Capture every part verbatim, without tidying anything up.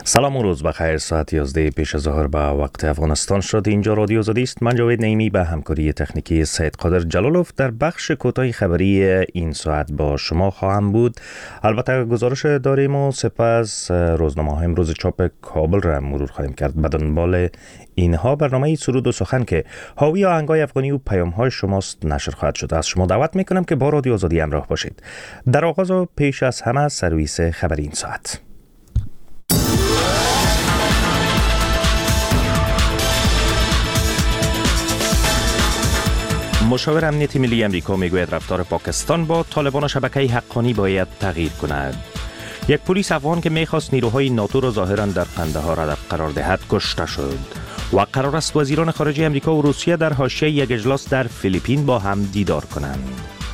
سلام و روز بخیر. ساعت یازده پیش از ظهر به وقت افغانستان شد. اینجا رادیو آزادی است. من جاوید نعیمی به همکاری تکنیکی سید قادر جلالوف در بخش کوتاه خبری این ساعت با شما خواهم بود. البته گزارش داریم و سپس روزنامه های امروز چاپ کابل را مرور خواهیم کرد. به دنبال اینها برنامه سرود و سخن که حاوی آهنگای افغانی و پیام های شماست نشر خواهد شد. از شما دعوت میکنم که با رادیو آزادی همراه باشید. در آغاز و پیش از همه سرویس خبری این ساعت. مشاور امنیتی ملی امریکا میگوید رفتار پاکستان با طالبان و شبکه حقانی باید تغییر کند. یک پلیس افغان که میخواست نیروهای ناتو را ظاهرا در قندهار هدف قرار دهد کشته شد. و قرار است وزیران خارجه امریکا و روسیه در حاشیه یک اجلاس در فیلیپین با هم دیدار کنند.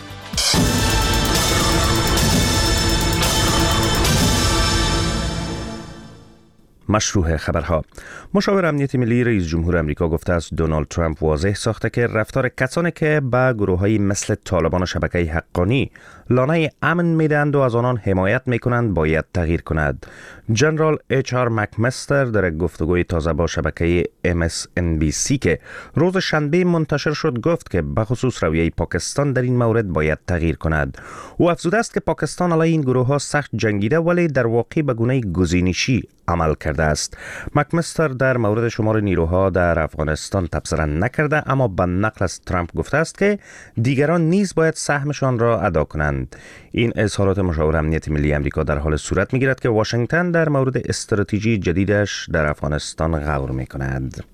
مشروع خبرها. مشاور امنیتی ملی رئیس جمهور امریکا گفته است دونالد ترامپ واضح ساخته که رفتار کسانی که به گروه‌های مثل طالبان و شبکه حقانی لانه امن میدهند و از آنان حمایت میکنند باید تغییر کند. جنرال اچ آر مکمستر در یک گفتگوی تازه با شبکه ام اس ان بی سی که روز شنبه منتشر شد گفت که بخصوص رویه پاکستان در این مورد باید تغییر کند. او افزوده است که پاکستان علیه این گروه‌ها سخت جنگیده ولی در واقع به گونه گزینشی عمل کرده است. مکمستر در مورد شمار نیروها در افغانستان تبصره نکرده، اما به نقل از ترامپ گفته است که دیگران نیز باید سهمشان را ادا کنند. این اظهارات مشاور امنیت ملی امریکا در حال صورت می‌گیرد که واشنگتن در مورد استراتژی جدیدش در افغانستان غور می‌کند.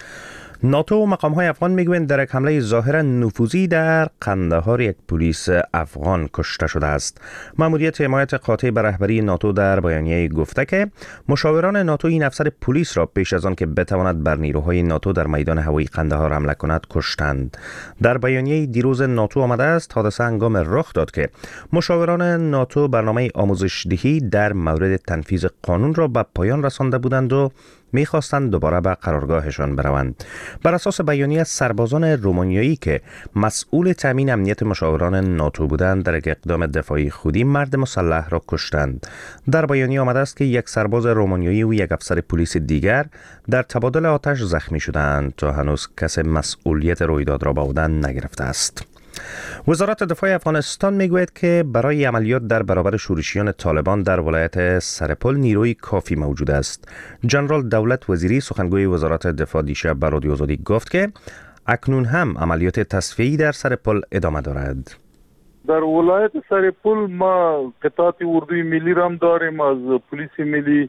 ناتو و مقام‌های افغان میگویند در یک حمله ظاهراً نفوذی در قندهار یک پلیس افغان کشته شده است. مأموریت حمایت قاطع به رهبری ناتو در بیانیه گفته که مشاوران ناتو این افسر پلیس را پیش از آن که بتواند بر نیروهای ناتو در میدان هوایی قندهار حمله کند کشتند. در بیانیه دیروز ناتو آمده است حادثه هنگام رخ داد که مشاوران ناتو برنامه آموزش دهی در مورد تنفیذ قانون را به پایان رسانده بودند و می‌خواستند دوباره به قرارگاهشان بروند. بر اساس بیانیه سربازان رومانیایی که مسئول تامین امنیت مشاوران ناتو بودند در یک اقدام دفاعی خودی مرد مسلح را کشتند. در بیانیه آمده است که یک سرباز رومانیایی و یک افسر پلیس دیگر در تبادل آتش زخمی شدند تا هنوز کسی مسئولیت رویداد را به عهده نگرفته است. وزارت دفاع افغانستان میگوید که برای عملیات در برابر شورشیان طالبان در ولایت سرپل نیروی کافی موجود است. جنرال دولت وزیری سخنگوی وزارت دفاع دیشب به رادیو آزادی گفت که اکنون هم عملیات تصفیه‌ای در سرپل ادامه دارد. در ولایت سرپل ما قطعات اردوی ملی رام داریم از پلیس ملی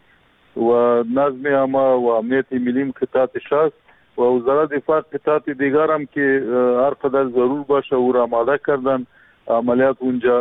و نظم عامه و امنیت ملی قطعات شاست و وزارت دفاع قطعات دیگر هم که هر قدر ضرور باشه او را آماده کردن. عملیات اونجا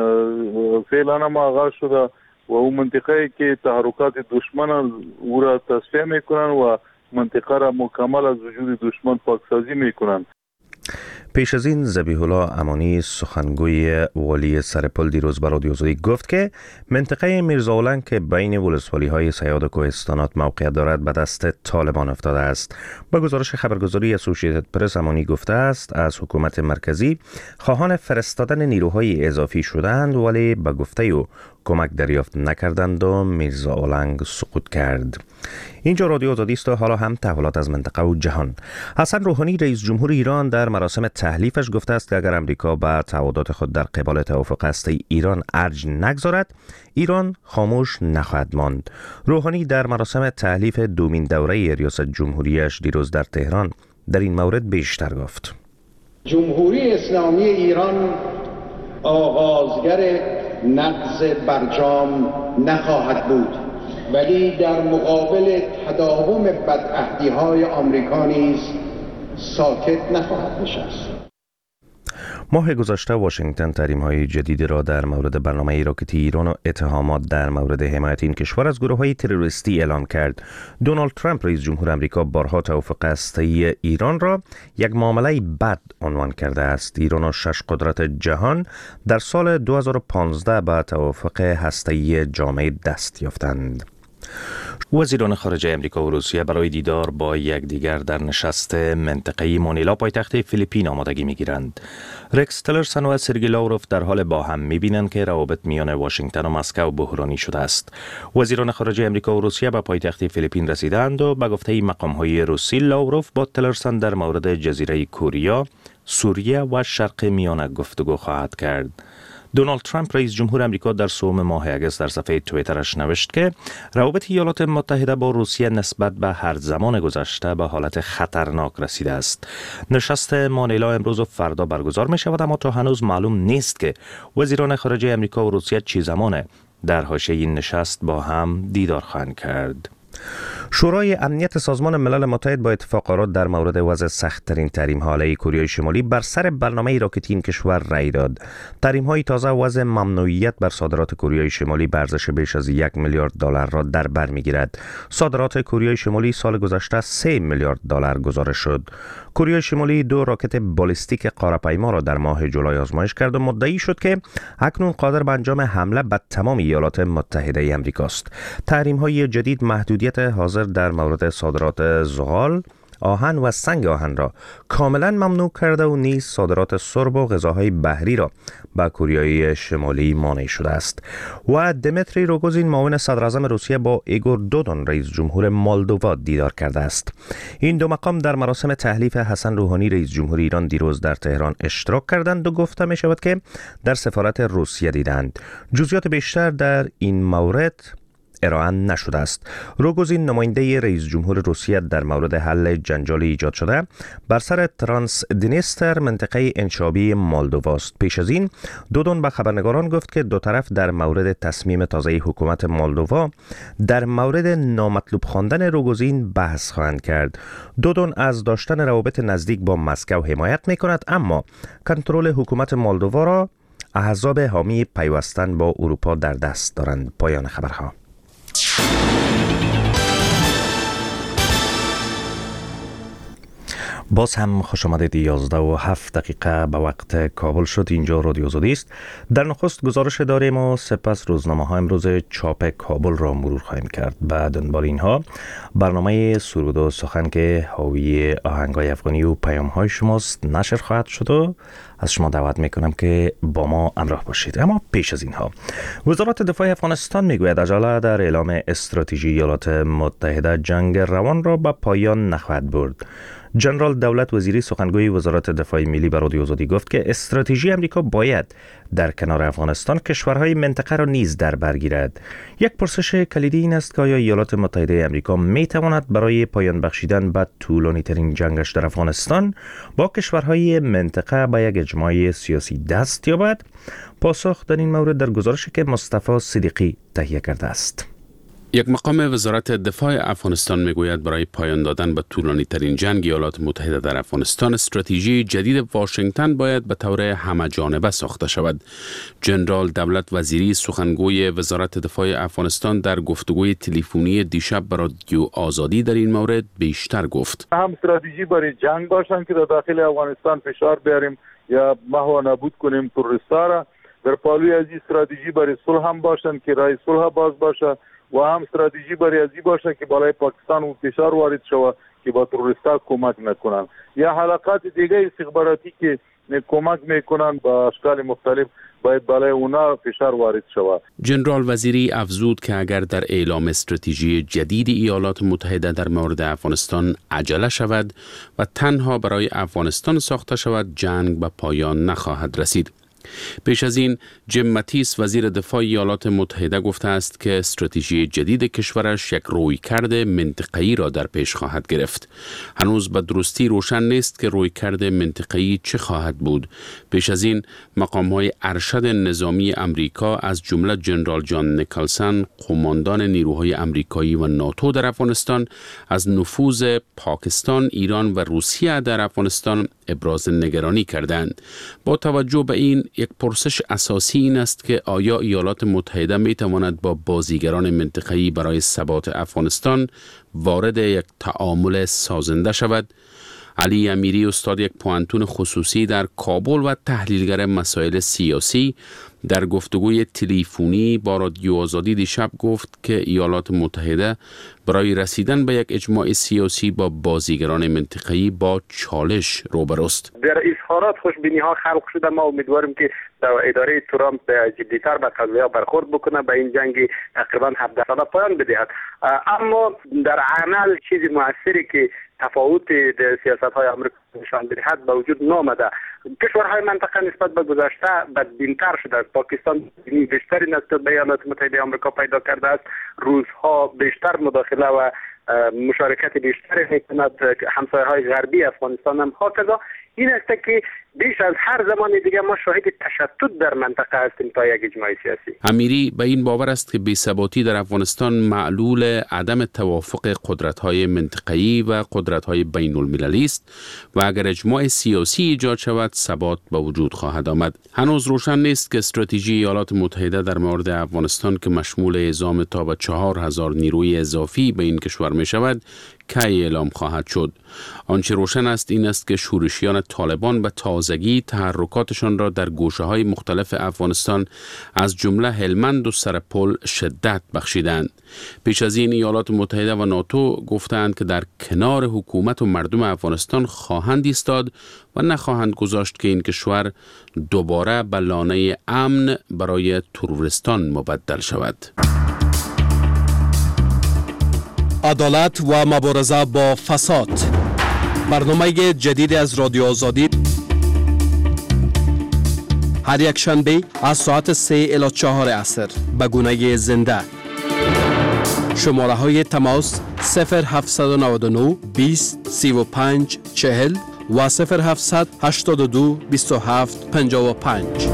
فعلا هم آغاز شده و اون منطقه که تحرکات دشمن او را تصفیه میکنن و منطقه را مکمل از وجود دشمن پاکسازی میکنن. پیش از این ذبیح الله امانی سخنگوی والی سرپل دیروز به رادیو آزادی گفت که منطقه میرزاولنگ که بین ولسوالی‌های صیاد و کوهستانات موقعیت دارد به دست طالبان افتاده است. با گزارش خبرگزاری اسوسییتد پرس امانی گفته است از حکومت مرکزی خواهان فرستادن نیروهای اضافی شدند ولی به گفته او کمک دریافت نکردند و میرزاولنگ سقوط کرد. اینجا رادیو آزادی است و حالا هم تحولات از منطقه و جهان. حسن روحانی رئیس جمهور ایران در مراسم تحلیفش گفته است که اگر امریکا به تعهدات خود در قبال توافق هسته‌ای ایران ارج نگذارد ایران خاموش نخواهد ماند. روحانی در مراسم تحلیف دومین دوره ریاست جمهوریش دیروز در تهران در این مورد بیشتر گفت. جمهوری اسلامی ایران آغازگر نقض برجام نخواهد بود، ولی در مقابل تداوم بدعهدی‌های آمریکا نیز ساکت نخواهد نشست. ماه گذشته واشنگتن تحریم‌های جدیدی را در مورد برنامه راکتی ایران و اتهامات در مورد حمایت این کشور از گروه‌های تروریستی اعلام کرد. دونالد ترامپ رئیس جمهور امریکا بارها توافق هسته‌ای ایران را یک معامله بد عنوان کرده است. ایران و شش قدرت جهان در سال دو هزار و پانزده به توافق هسته‌ای جامع دست یافتند. وزیران خارجه امریکا و روسیه برای دیدار با یکدیگر در نشست منطقه‌ای مانیلا پایتخت فیلیپین آمادگی می‌گیرند. رکس تیلرسون و سرگئی لاوروف در حال با هم می‌بینند که روابط میان واشنگتن و مسکو بحرانی شده است. وزیران خارجه امریکا و روسیه به پایتخت فیلیپین رسیدند و به گفته مقام‌های روسی لاوروف با تیلرسون در مورد جزیره کوریا، سوریه و شرق میانه گفتگو خواهد کرد. دونالد ترامپ رئیس جمهور امریکا در سوم ماه اگست در صفحه توییترش نوشت که روابط ایالات متحده با روسیه نسبت به هر زمان گذشته به حالت خطرناک رسیده است. نشست مانیلا امروز و فردا برگزار می شود، اما تا هنوز معلوم نیست که وزیران خارجه امریکا و روسیه چه زمان در حاشیه این نشست با هم دیدار خواهند کرد. شورای امنیت سازمان ملل متحد با اتفاقات در مورد وضع سخت‌ترین تحریم‌ها علیه کره شمالی بر سر برنامه راکتی این کشور رأی داد. تحریم‌های تازه وضع ممنوعیت بر صادرات کره شمالی به ارزش بیش از یک میلیارد دلار را در بر می‌گیرد. صادرات کره شمالی سال گذشته سه میلیارد دلار گزارش شد. کره شمالی دو راکت بالستیک قاره‌پیما را در ماه جولای آزمایش کرد و مدعی شد که اکنون قادر به انجام حمله به تمام ایالات متحده آمریکا است. تحریم‌های جدید محدودیت حاضر در مورد صادرات زغال، آهن و سنگ آهن را کاملا ممنوع کرده و نیز صادرات سرب و غذاهای بحری را به کره شمالی مانع شده است. و دمیتری روگوزین معاون صدر اعظم روسیه با ایگور دودون رئیس جمهور مولدووا دیدار کرده است. این دو مقام در مراسم تحلیف حسن روحانی رئیس جمهور ایران دیروز در تهران اشتراک کردند و گفته می شود که در سفارت روسیه دیدند. جزئیات بیشتر در این مورد ارائه نشده است. روگوزین نماینده رئیس جمهور روسیه در مورد حل جنجال ایجاد شده بر سر ترانس دنیستر منطقه انشابی مولدووا است. پیش از این دودون به خبرنگاران گفت که دو طرف در مورد تصمیم تازه حکومت مولدووا در مورد نامطلوب خواندن روگوزین بحث خواهند کرد. دودون از داشتن روابط نزدیک با مسکو حمایت می کند، اما کنترل حکومت مولدووا را احزاب حامی پیوستن با اروپا در دست دارند. پایان خبرها. باز هم خوش آمدید. یازده و هفت دقیقه به وقت کابل شد. اینجا رادیو آزادی است. در نخست گزارش داریم و سپس روزنامه ها امروز چاپ کابل را مرور خواهیم کرد. بعد دنبال اینها برنامه سرود و سخن که حاوی آهنگای افغانی و پیام های شماست نشر خواهد شد و از شما دعوت میکنم که با ما همراه باشید. اما پیش از اینها وزارت دفاع افغانستان میگوید عجله در اعلام استراتژی ایالات متحده جنگ روان را به پایان نخواهد برد. جنرال دولت وزیری سخنگوی وزارت دفاع ملی به رادیو آزادی گفت که استراتژی امریکا باید در کنار افغانستان کشورهای منطقه را نیز در بر گیرد. یک پرسش کلیدی این است که آیا ایالات متحده امریکا می تواند برای پایان بخشیدن به طولانی ترین جنگش در افغانستان با کشورهای منطقه به یک اجماع سیاسی دست یابد؟ پاسخ در این مورد در گزارشی که مصطفی صدیقی تهیه کرده است. یک مقام وزارت دفاع افغانستان میگوید برای پایان دادن به طولانی ترین جنگ ایالات متحده در افغانستان استراتژی جدید واشنگتن باید به طور همه جانبه ساخته شود. جنرال دولت وزیری سخنگوی وزارت دفاع افغانستان در گفتگوی تلفنی دیشب به رادیو آزادی در این مورد بیشتر گفت. هم استراتژی برای جنگ باشن که در داخل افغانستان فشار بیاریم یا محو نابود کنیم تروریستا را. در پالوی از این استراتژی برای صلح هم باشن که رای صلح باز باشه و هم استراتژی برای ازی باشه که بالای پاکستان و فشار وارد شود که با تروریستا کمک نکنن یا حلقات دیگه استخباراتی که کمک میکنن با اشکال مختلف باید بالای اونا فشار وارد شود. جنرال وزیری افزود که اگر در اعلام استراتژی جدید ایالات متحده در مورد افغانستان عجله شود و تنها برای افغانستان ساخته شود جنگ به پایان نخواهد رسید. پیش از این جیم ماتیس وزیر دفاع ایالات متحده گفته است که استراتژی جدید کشورش یک رویکرد منطقه‌ای را در پیش خواهد گرفت. هنوز به درستی روشن نیست که رویکرد منطقه‌ای چه خواهد بود. پیش از این مقام‌های ارشد نظامی امریکا از جمله جنرال جان نیکلسن قماندان نیروهای امریکایی و ناتو در افغانستان از نفوذ پاکستان، ایران و روسیه در افغانستان ابراز نگرانی کردند. با توجه به این یک پرسش اساسی این است که آیا ایالات متحده می تواند با بازیگران منطقه‌ای برای ثبات افغانستان وارد یک تعامل سازنده شود؟ علی امیری استاد یک پوانتون خصوصی در کابل و تحلیلگر مسائل سیاسی در گفتگوی تلفنی با رادیو آزادی دیشب گفت که ایالات متحده برای رسیدن به یک اجماع سیاسی با بازیگران منطقه‌ای با چالش روبروست. در اظهارات خوشبینی ها خلق شده. ما امیدواریم که اداره ترامپ جدی‌تر به قضیه برخورد بکنه، به این جنگ تقریبا هفده ساله پایان بدهد. اما در عمل چیزی موثری که تفاوت سیاست‌های آمریکا نشان بدهد به وجود نامده. کشورهای منطقه نسبت به گذشته بدبین‌تر شده است. پاکستان بیشتری نسبت به ایالات متحده آمریکا پیدا کرده است. روزها بیشتر مداخله و مشارکت بیشتری می‌کند. همسایه‌های غربی افغانستان هم هکذا. این است که بیش از هر زمان دیگه ما شاهد تشتت در منطقه هستیم تا یک اجماع سیاسی. امیری به این باور است که بی‌ثباتی در افغانستان معلول عدم توافق قدرت‌های منطقه‌ای و قدرت‌های بین‌المللی است و اگر اجماع سیاسی ایجاد شود ثبات به وجود خواهد آمد. هنوز روشن نیست که استراتژی ایالات متحده در مورد افغانستان که مشمول اعزام تا به چهار هزار نیروی اضافی به این کشور می شود کی اعلام خواهد شد. آنچه روشن است این است که شورشیان طالبان به تازگی تحرکاتشان را در گوشه‌های مختلف افغانستان از جمله هلمند و سرپل شدت بخشیدند. پیش از این ایالات متحده و ناتو گفتند که در کنار حکومت و مردم افغانستان خواهند ایستاد و نخواهند گذاشت که این کشور دوباره به لانه امن برای تروریستان مبدل شود. عدالت و مبارزه با فساد، برنامه جدید از رادیو آزادی، هر یک شنبه از ساعت سه الی چهار عصر به گونه زنده. شماره های تماس صفر هفت نه نه بیست سی و پنج چهل و صفر هفت هشت دو بیست و هفت پنجاه و پنج.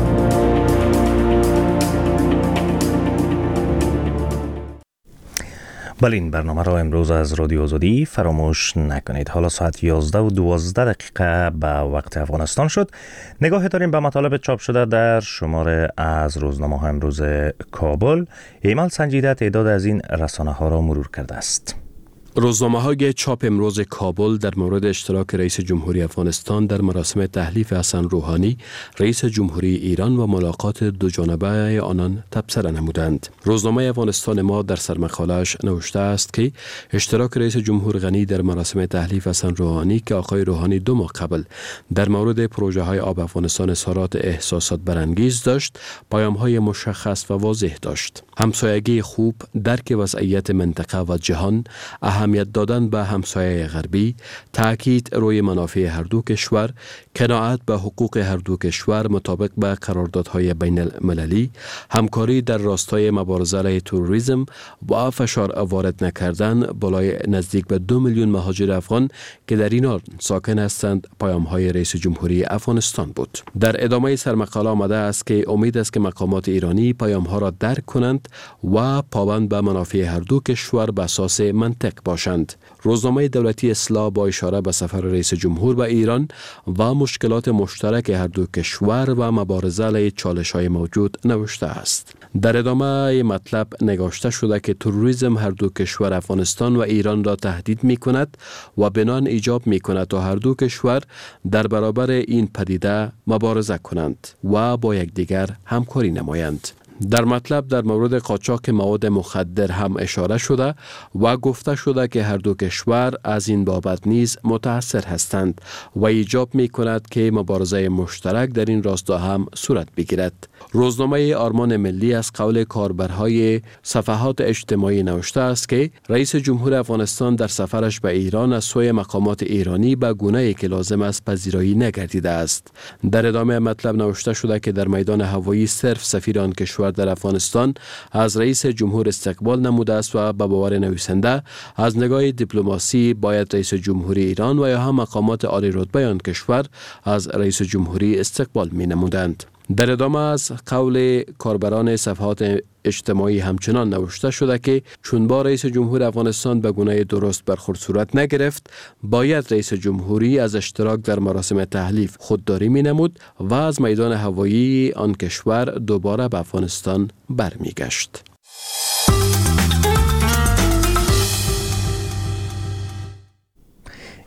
بله، این برنامه را امروز از رادیو آزادی فراموش نکنید. حالا ساعت یازده و دوازده دقیقه به وقت افغانستان شد. نگاه داریم به مطالب چاپ شده در شماره از روزنامه ها امروز کابل. ایمال سنجیده تعداد از این رسانه ها را مرور کرده است. روزنامه های چاپ امروز کابل در مورد اشتراک رئیس جمهوری افغانستان در مراسم تحلیف حسن روحانی رئیس جمهوری ایران و ملاقات دو جانبه آنان تبصره نمودند. روزنامه افغانستان ما در سرمقاله‌اش نوشته است که اشتراک رئیس جمهور غنی در مراسم تحلیف حسن روحانی که آقای روحانی دو ماه قبل در مورد پروژه های آب افغانستان اظهارات احساسات برانگیز داشت، پیام های مشخص و واضح داشت. همسایگی خوب، درک وضعیت منطقه و جهان، اهمیت دادن به همسایه غربی، تاکید روی منافع هر دو کشور، قناعت به حقوق هر دو کشور مطابق به قراردادهای بین المللی، همکاری در راستای مبارزه علیه تروریسم و فشار وارد نکردن بالای نزدیک به دو میلیون مهاجر افغان که در این ساکن هستند، پیام‌های رئیس جمهوری افغانستان بود. در ادامه سرمقاله آمده است که امید است که مقامات ایرانی پیام‌ها را درک کنند و پابند به منافع هر دو کشور به اساس منطق باشند. روزنامه دولتی اصلاح با اشاره به سفر رئیس جمهور به ایران و مشکلات مشترک هر دو کشور و مبارزه علیه چالش‌های موجود نوشته است. در ادامه مطلب نگاشته شده که تروریسم هر دو کشور افغانستان و ایران را تهدید می‌کند و بنان ایجاب می‌کند تا هر دو کشور در برابر این پدیده مبارزه کنند و با یکدیگر همکاری نمایند. در مطلب در مورد قاچاق مواد مخدر هم اشاره شده و گفته شده که هر دو کشور از این بابت نیز متأثر هستند و ایجاب می کند که مبارزه مشترک در این راستا هم صورت بگیرد. روزنامه آرمان ملی از قول کاربرهای صفحات اجتماعی نوشته است که رئیس جمهور افغانستان در سفرش به ایران از سوی مقامات ایرانی به گونه‌ای که لازم است پذیرایی نگردیده است. در ادامه مطلب نوشته شده که در میدان هوایی صرف سفیر آن کشور در افغانستان از رئیس جمهور استقبال نموده است و به باور نویسنده از نگاه دیپلماسی باید رئیس جمهوری ایران و یا هم مقامات عالی رتبه آن کشور از رئیس جمهوری استقبال می نمودند. در ادامه از قول کاربران صفحات اجتماعی همچنان نوشته شده که چون با رئیس جمهور افغانستان به گونه درست برخورد صورت نگرفت، باید رئیس جمهوری از اشتراک در مراسم تحلیف خودداری می نمود و از میدان هوایی آن کشور دوباره به افغانستان برمیگشت.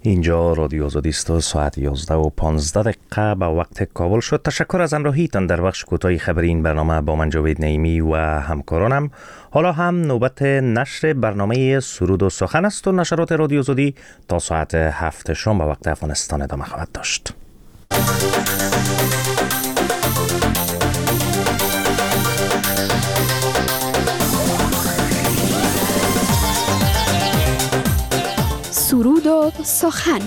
اینجا رادیو آزادی است. ساعت یازده و پانزده دقیقه به وقت کابل شد. تشکر از همراهیتان در بخش کوتاه خبری این برنامه با من جاوید نعیمی و همکارانم. حالا هم نوبت نشر برنامه سرود و سخن است و نشرات رادیو آزادی تا ساعت هفت شام به وقت افغانستان ادامه خواهد داشت. سرود و سخن.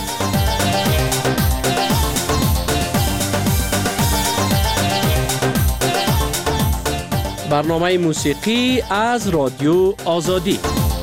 برنامه موسیقی از رادیو آزادی.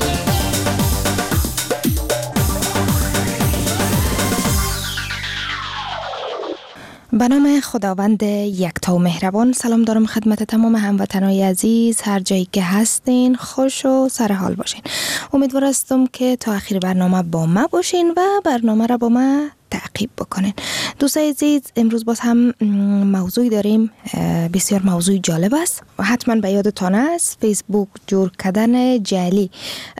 به نام خداوند یکتا و مهربان. سلام دارم خدمت تمام هموطنای عزیز، هر جایی که هستین خوش و سرحال باشین. امیدوار هستم که تا آخر برنامه با ما باشین و برنامه را با ما تعقیب بکنین. دوستای عزیز، امروز باز هم موضوعی داریم، بسیار موضوع جالب است و حتما به یادتان است. فیسبوک جور کردن جعلی،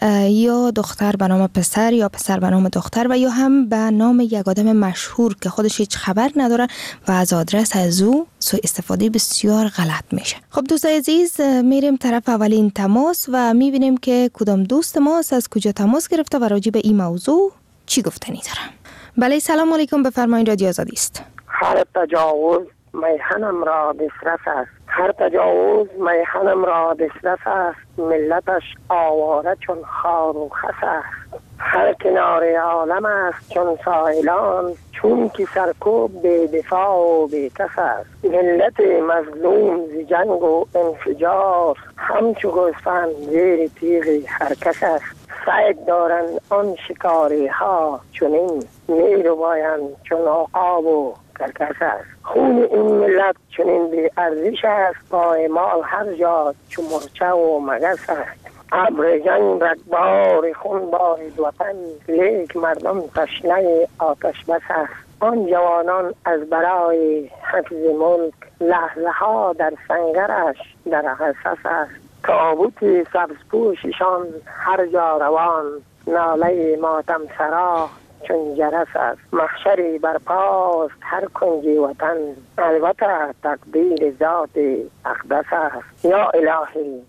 یا دختر به نام پسر یا پسر به نام دختر و یا هم به نام یک آدم مشهور که خودش هیچ خبر نداره و از آدرس از او سوء استفاده بسیار غلط میشه. خب دوستای عزیز، میریم طرف اولین تماس و میبینیم که کدام دوست ماست، از کجا تماس گرفته و راجع به این موضوع چی گفتنی داره. بله، سلام علیکم، بفرمایید، رادیو آزادی است. هر تجاوز میهنم را بسرف است، هر تجاوز میهنم را بسرف است، ملتش آواره چون خار و خس است. هر کنار عالم است چون سائلان، چون که سرکوب به دفاع و به کس است. ملت مظلوم ز جنگ و انفجار، همچو گوسفند زیر تیغ هر کس است. سعید دارند آن شکاری ها چنین، می رو باید چون عقاب و کرکس است. خون این ملت چنین بی ارزش است، پایمال هر جا چون مرچه و مگس است. ابر جنگ رگبار خون بارید وطن، لیک مردم تشنه آتش بس است. آن جوانان از برای حفظ ملک، لحظه ها در سنگرش در حساس است. تابوت سبزپوششان هر جا روان، ناله ماتم سرا چون جرس است. محشری برپاست هر کنج وطن، البته تقدیر ذات اقدس است. یا الهی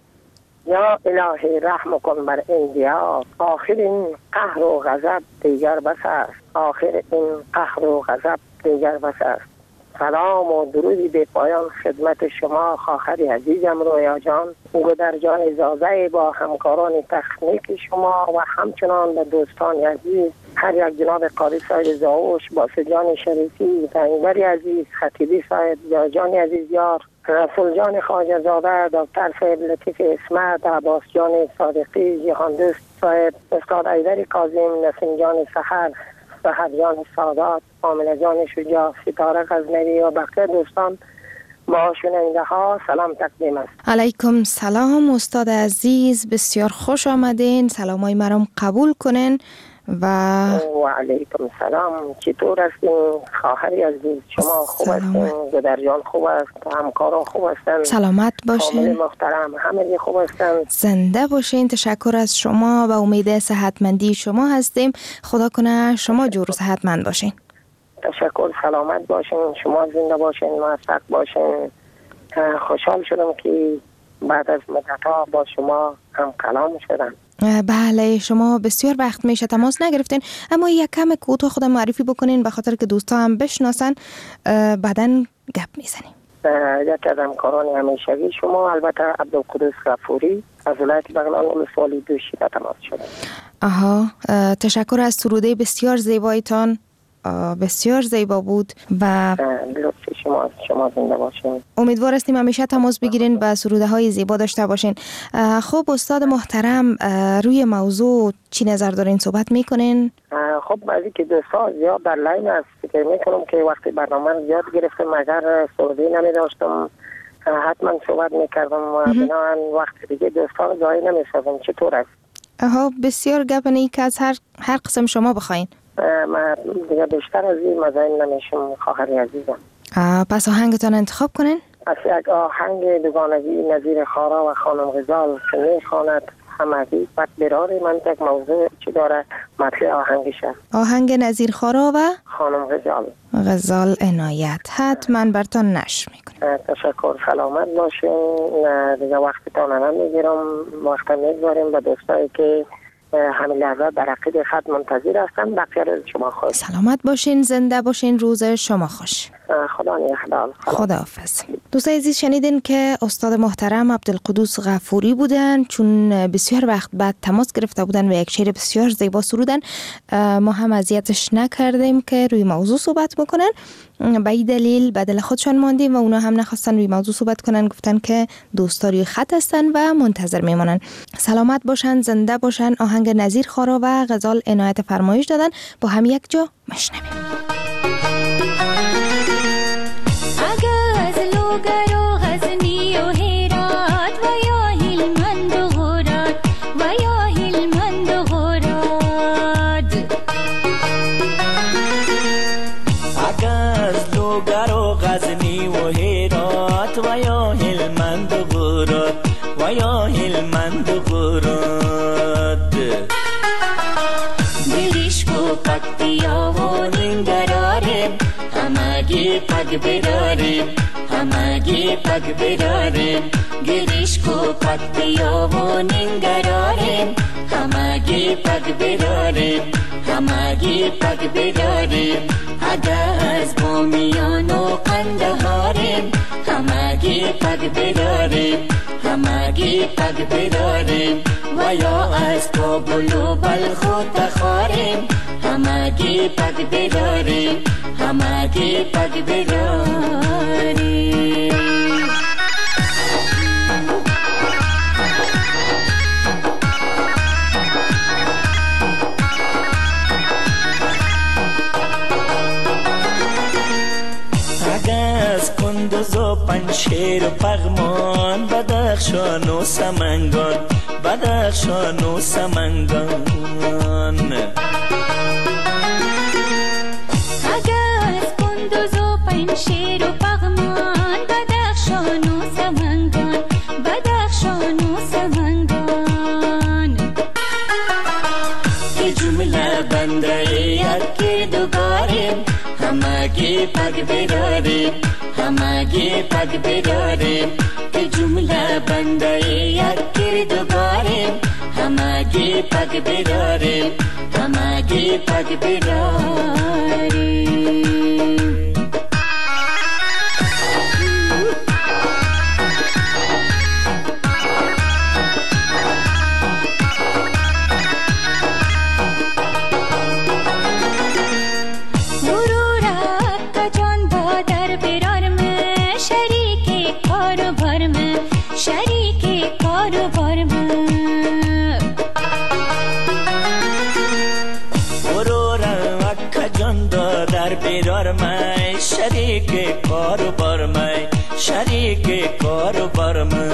یا الهی رحم کن بر این دیار، آخر این قهر و غضب دیگر بس است. آخر این قهر و غضب دیگر بس است. سلام و درودی به پایان خدمت شما خواهر عزیزم رویا جان، گودر جان زازه، با همکاران تکنیک شما و همچنان به دوستان عزیز، هر یک جناب قاری صاحب زاوش، باسط جان شریفی، تنگبری عزیز، خطیبی صاحب، جان عزیز یار، رسول جان خواجه زاده، دکتر صاحب لطیف اسمت، عباس جان صادقی، جهان دوست صاحب، استاد ایدر کاظم، نسیم جان سحر، سحر جان سادات، آمنه جان شجاع، ستاره غزنوی و بقیه دوستان با شنونده ها سلام تقدیم است. علیکم سلام استاد عزیز، بسیار خوش آمدین. سلامای مرام قبول کنین. و و علیکم سلام، چطور هستین خواهری عزیز؟ شما خوب هستین؟ گدرجان خوب است؟ همکارا خوب هستن؟ سلامت باشین. کامل محترم همه خوب هستن؟ زنده باشین. تشکر از شما و امید صحتمندی شما هستیم. خدا کنه شما جور صحتمند باشین. تشکر، سلامت باشین، شما زنده باشین، موفق باشین. خوشحال شدم که بعد از مدت‌ها با شما هم کلام شدم. بله، شما بسیار وقت میشه تماس نگرفتین، اما یک کم کوتاه خودم معرفی بکنین به خاطر که دوستا هم بشناسن، بعدن گپ میزنیم. یک از همکاران همیشگی شما، البته عبدالقدوس غفوری از ولایت بغلان، ولسوالی دوشیده تماس شده. آها، تشکر از سروده بسیار زیبایتان، بسیار زیبا بود و لطف شما شما زنده باشین. امیدوار هستیم همیشه تماس بگیرین و سروده های زیبا داشته باشین. خب استاد محترم، روی موضوع چی نظر دارین؟ صحبت میکنین؟ خب بعضی که دوستا زیاد در لاین است، فکر میکنم که وقتی برنامه رو زیاد گرفتم اگر سروده نمی داشتم حتما صحبت میکردم و بنابراین وقت دیگه دوستا رو جایی نمیسازم. چطور است؟ آها، بسیار گپ نی که از هر هر قسم شما بخواین. من دیگه بیشتر از این مزاین نمیشم خواهری عزیزم. پس آهنگتان انتخاب کنین؟ از یک آهنگ دوگانگی نظیر خارا و خانم غزال که میخواند همگی پک براری من یک موضوع چی داره مطلع آهنگشه. آهنگ نظیر خارا و خانم غزال غزال عنایت حتما برتان نشر میکنم. تشکر، سلامت باشین. دیگه وقتتان هم میگیرم، وقت میگذاریم به دوستایی که همین لحظه در عقید خط منتظر هستن. بقیه روز شما خوش. سلامت باشین، زنده باشین، روز شما خوش. خدا نگهدار. خداحافظ. دوستای عزیز شنیدین که استاد محترم عبدالقدوس غفوری بودن، چون بسیار وقت بعد تماس گرفته بودن و یک شعر بسیار زیبا سرودن. ما هم اذیتش نکردیم که روی موضوع صحبت بکنن، به این دلیل به دل خودشان ماندیم و اونا هم نخواستن روی موضوع صحبت کنن، گفتن که دوستا روی خط هستن و منتظر میمونن. سلامت باشن، زنده باشن. آهنگ نظیر خارا و غزال عنایت فرمایش دادن، با هم یک جا مشنویم. پگ بداریم همگی پگ بداریم گریش کو پگ بیا و ننگراریم همگی پگ بداریم همگی پگ بداریم اگر از بامیان و قندهاریم همگی پگ بداریم همگی پگ بداریم و یا از کابل و بلخ و تخاریم همگی پگ بداریم همگی پگ بداریم. کندوز و پنشیر و پغمان بدخشان و سمنگان بدخشان و سمنگان اگر از کندوز و پنشیر و پغمان بدخشان و سمنگان بدخشان و سمنگان که جمله بنده یک کردگاریم همگی پگ بداریم همگی پگ بداریم که جمله بنده یک کردگاریم همگی پگ بداریم همگی پگ بداریم. شریک کاروبار میں شریک کاروبار میں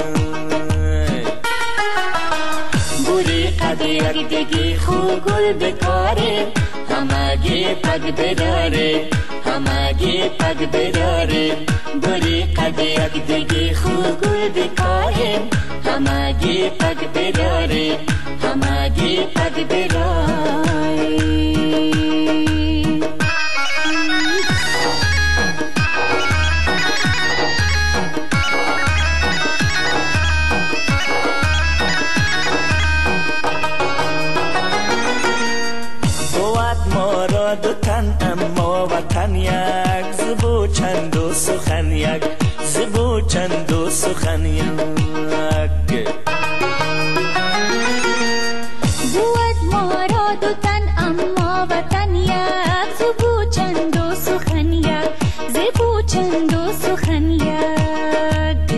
بوری قدی اگدگی خوب گل بکاریم همگی پگ بداریم همگی پگ بداریم بوری قدی اگدگی خوب گل بکاریم همگی پگ بداریم همگی پگ بداریم. دو تن اما وطن یک زبو چند و سخن یک زبو چند و سخن یک بود ما را دو تن اما وطن یک زبو چند و سخن یک زبو چند و سخن یک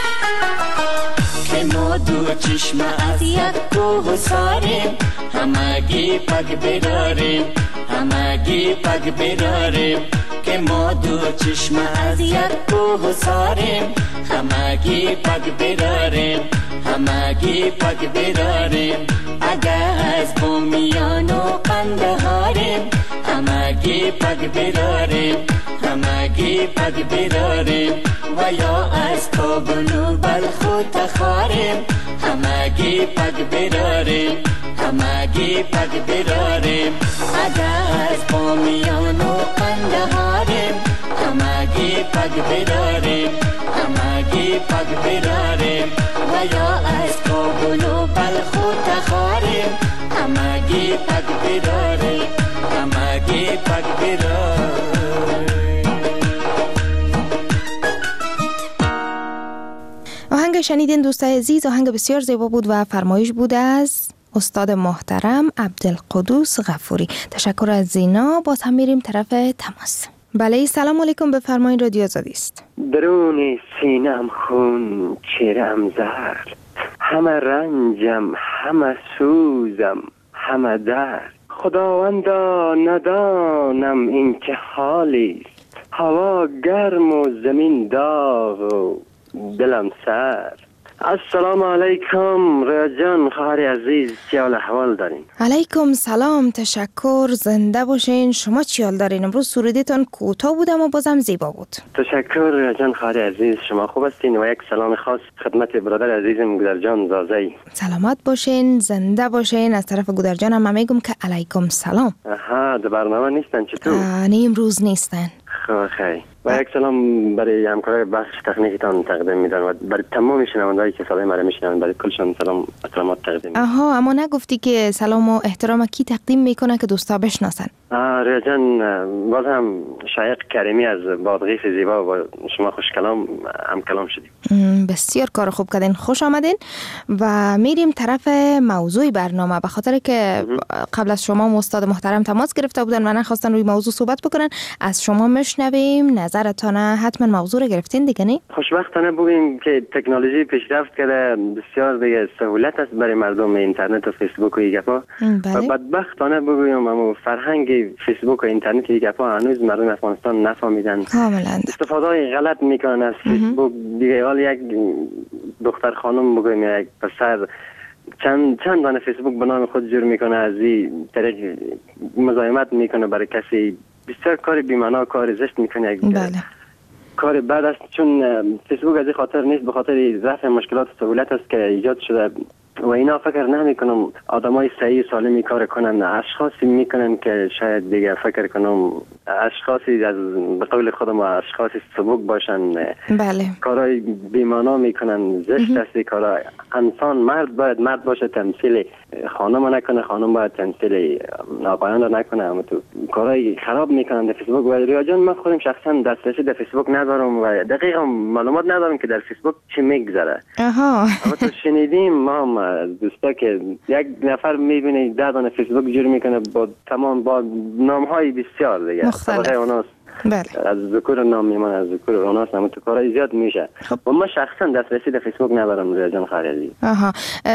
که ما دو چشم از یک کوه ساریم همگی پگ بداریم همگی پگ بداریم که ما دو چشم از یک کوه ساریم همگی پگ بداریم همگی پگ بداریم اگر از بامیان و قندهاریم همگی پگ بداریم همگی همگی پگ براریم و یا از کابل و بلخ و تخاریم همگی پگ براریم همگی پگ براریم اگر از بامیان و قندهاریم همگی پگ براریم همگی پگ براریم و یا از کابل و بلخ و تخاریم همگی پگ براریم همگی پگ براریم. آهنگ شنیدین دوستای عزیز، آهنگ بسیار زیبا بود و فرمایش بود از استاد محترم عبدالقدوس غفوری. تشکر از زینا. باز هم میریم طرف تماس. بله سلام علیکم، بفرمایید، رادیو آزادی است. درون سینم خون، چهره‌ام زرد، همه رنجم، همه سوزم، همه درد. خداوندا ندانم این چه حالی است، هوا گرم و زمین داغ و دلم سرد. السلام علیکم ریا جان، خواهر عزیز، چه حال احوال دارین؟ علیکم سلام، تشکر، زنده باشین. شما چی حال دارین؟ امروز سرودتان کوتاه بود اما بازم زیبا بود. تشکر ریا جان، خواهر عزیز، شما خوب هستین؟ و یک سلام خاص خدمت برادر عزیزم گودرجان زازی. سلامت باشین، زنده باشین. از طرف گودرجان هم میگم که علیکم سلام. آها، در برنامه نیستن چطور؟ نه امروز نیستن. خیلی و یک سلام برای همکارای بخش تکنیکتان تقدیم میدم و برای تمام شنوندهایی که صدای مرا میشنوند، برای کلشان سلام سلامات تقدیم میدم. آها، اما نگفتی که سلام و احترام کی تقدیم میکنه که دوستا بشناسن؟ آه ریا جان، باز هم شایق کریمی از بادغیس زیبا و شما خوش کلام هم کلام شدیم. بسیار کار خوب کردین، خوش آمدین. و میریم طرف موضوع برنامه، به خاطر که قبل از شما استاد محترم تماس گرفته بودن و نخواستن روی موضوع صحبت بکنن. از شما میشنویم، نظرتان حتما موضوع رو گرفتین دیگه نه؟ خوشبختانه بگوییم که تکنولوژی پیشرفت کرده، بسیار دیگه سهولت است برای مردم اینترنت و فیسبوک و گپا. و بدبختانه بگویم اما فرهنگ فیسبوک و اینترنت و گپا هنوز مردم افغانستان نفهمیدن. کاملا استفاده غلط میکنن از فیسبوک دیگه. حال یک دختر خانم بگویم، یک پسر چند چند دانه فیسبوک به نام خود جور میکنه، از این طریق مزاحمت میکنه برای کسی. بسیار کار بی‌معنا، کار زشت میکنه. یک بله. کار بد است، چون فیسبوک از این خاطر نیست، به خاطر رفع مشکلات و سهولت است که ایجاد شده و اینا فکر نمی کنم آدمای صحیح سالمی کار کنن. اشخاصی میکنن که شاید دیگه فکر کنم اشخاصی از به قول خودم اشخاصی سبک باشن. بله. کارهای بی‌معنا میکنن، زشت است کارا. انسان مرد باید مرد باشه، تمثیل خانم نکنه، خانم باید تمثیل آقایان را نکنه. اما تو کارهای خراب میکنن در فیسبوک. و ریا جان، من خودم شخصا دسترسی در فیسبوک ندارم و دقیقا معلومات ندارم که در فیسبوک چی میگذره. آها. اما تو شنیدیم ما هم دوستا که یک نفر میبینه ده دانه فیسبوک جور میکنه با تمام با نامهای بسیار دیگه مختلف. اوناست. بله. از ذکر نام میمونه، از ذکر اوناست، اما تو کارهای زیاد میشه. خب. و من شخصا دسترسی در فیسبوک ندارم ریا جان خالی. آها،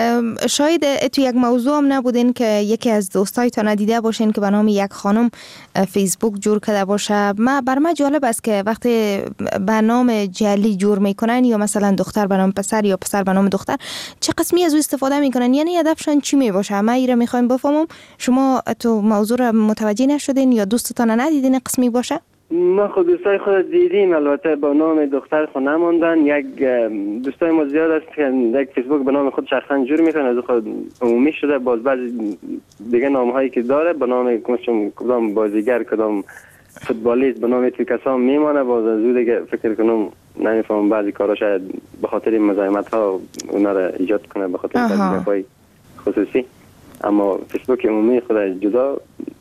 شاید تو یک موضوع هم نبودین که یکی از دوستایتان ندیده باشین که به نام یک خانم فیسبوک جور کرده باشه. ما بر ما جالب است که وقتی به نام جعلی جور میکنن، یا مثلا دختر به نام پسر یا پسر به نام دختر، چه قسمی از او استفاده میکنن؟ یعنی هدفشان چی می باشه؟ ما ایره میخوایم بفهمم. شما تو موضوع رو متوجه نشدین یا دوستتان ندیدین قسمی باشه؟ ما خود دوستای خود دیدیم، البته با نام دختر خود نموندن. یک دوستای ما زیاد است که یک فیسبوک به نام خود شخصا جور میکنه، از خود عمومی شده. باز بعضی دیگه نام هایی که داره به نام کدام بازیگر، کدام فوتبالیست به نام تو کسا میمانه. باز از دیگه فکر کنم نمیفهمم بعضی کارا شاید به خاطر مزاحمت ها اونا را ایجاد کنه، به خاطر بعضی خصوصی. اما فیسبوک عمومی خود جدا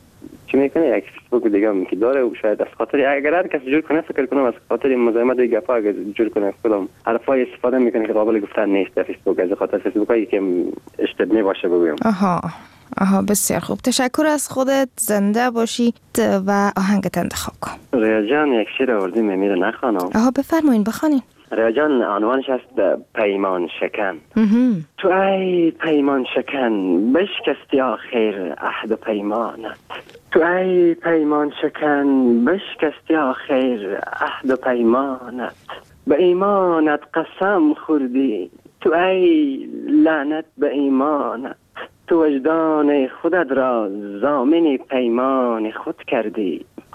چی میکنه، یک فیسبوک دیگه هم که داره و شاید از خاطر اگر هر کس جور کنه، فکر کنم از خاطر مزاحمت و گپا اگر جور کنه کدام حرفای استفاده میکنه که قابل گفتن نیست در فیسبوک، از خاطر فیسبوک هایی که اشتباهی باشه بگویم. آها آها، بسیار خوب. تشکر از خودت، زنده باشی و آهنگت انتخاب کن. ریا جان، یک شعر آوردیم میره نخوانم. آها بفرمایین بخوانین. ریا جان، عنوانش است پیمان شکن. تو ای پیمان شکن بشکستی آخر عهد و پیمانت. تو ای پیمان شکن بشکستی آخر عهد و پیمانت. به ایمانت قسم خوردی، تو ای لعنت به ایمانت. تو وجدان خودت را ضامن پیمان خود کردی،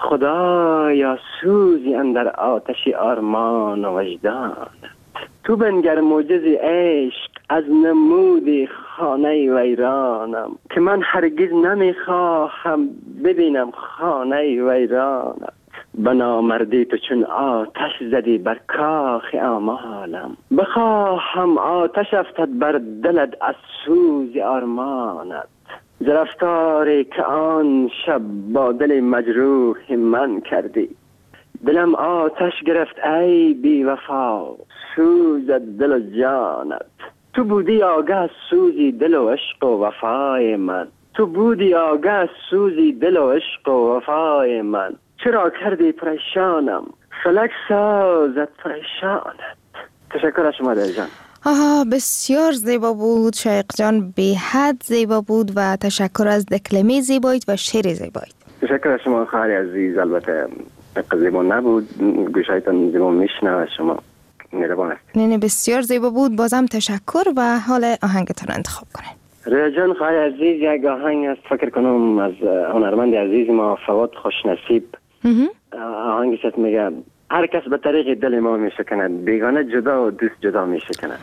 خدایا سوزی اندر آتشی آرمان و وجدانت. تو بنگر معجز عشق از نمودی خانه ویرانم، که من هرگز نمیخواهم ببینم خانه ویرانم. بنا مردی تو چون آتش زدی بر کاخ آمالم، بخواهم آتش افتد بر دلت از سوز آرمانت. ز رفتاری که آن شب با دل مجروح من کردی، دلم آتش گرفت ای بی وفا سوزت دل و جانت. تو بودی آگه سوزی دل و عشق و وفای من، تو بودی آگه سوزی دل و عشق و وفای من. چرا کردی پریشانم فلک سازت پریشانت. تشکر از شما در جان. آها، بسیار زیبا بود شایق جان، بی حد زیبا بود و تشکر از دکلمه زیبایت و شعر زیبایت. تشکر از شما خواهر عزیز. البته زیبا نبود، گوشایتان زیبا میشنوه، شما مهربان هستید. نه نه بسیار زیبا بود، بازم تشکر و حال آهنگتان انتخاب کنین. ریا جان خواهر عزیز، یک آهنگ است فکر کنم از هنرمند عزیز ما فواد خوشنصیب. آهنگش میگه هر کس به طریق دل ما میشکند، بیگانه جدا و دوست جدا میشکند.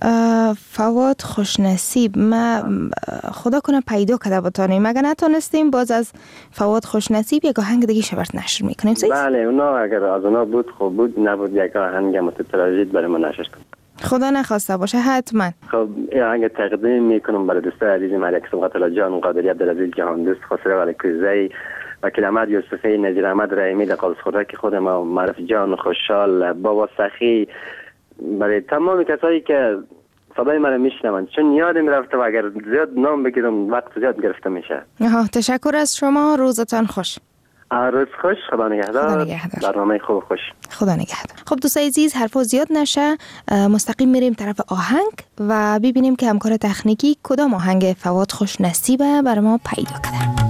فواد خوشنصیب، ما خدا کنه پیدا کرده بتانیم، اگر نتونستیم باز از فواد خوشنصیب یک آهنگ دیگه شبرت نشر میکنیم. بله اونا اگر از اونا بود خوب بود، نبود یک آهنگ متتراجید برای ما نشر کنیم. خدا نخواسته باشه حتما. خب این آهنگ تقدیم میکنم برای دوستای عزیزم علیک صبغت الله جان، قادری عبدالعزیز جهان دوست، خسرو علیکوزی، وکیل احمد یوسفی، نظیر احمد رحیمی، دقالس خوراک خود ما، معرف جان خوشحال، بابا سخی، برای تمام کسایی که صدای من میشنوند، چون یادم رفته و اگر زیاد نام بگیرم وقت زیاد گرفته میشه. آها، تشکر از شما، روزتان خوش. روز خوش، خدا نگهدار. خدا نگهدار. برنامه خوب خوش. خدا نگهدار. خب دوستای عزیز، حرفا زیاد نشه، مستقیم میریم طرف آهنگ و ببینیم که همکار تکنیکی کدام آهنگ فواد خوش نصیبه برای ما پیدا کرده.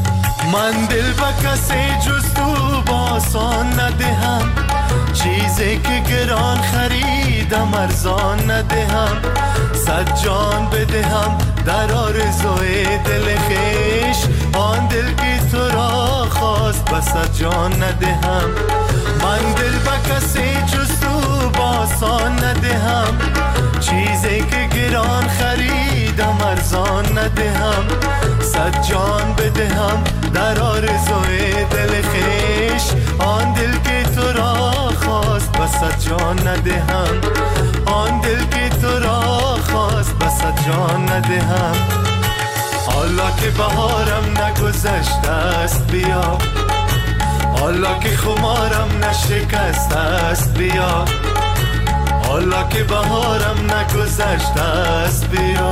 من دل به کسی جز تو باسان ندهم، چیزی که گران خریدم ارزان ندهم. صد جان بدهم در آرزوی دل خویش، آن دل که تو را خواست به صد جان ندهم. من دل به کسی جز تو باسان ندهم، چیزی که گران خریدم ارزان ندهم. صد جان بدهم در آرزوی دل خویش، آن دل که تو را خواست به صد جان ندهم. آن دل که تو را خواست به صد جان ندهم. حالا که بهارم نگذشته است بیا، حالا که خمارم نشکسته است بیا، حالا که بهارم نگذشته است بیا.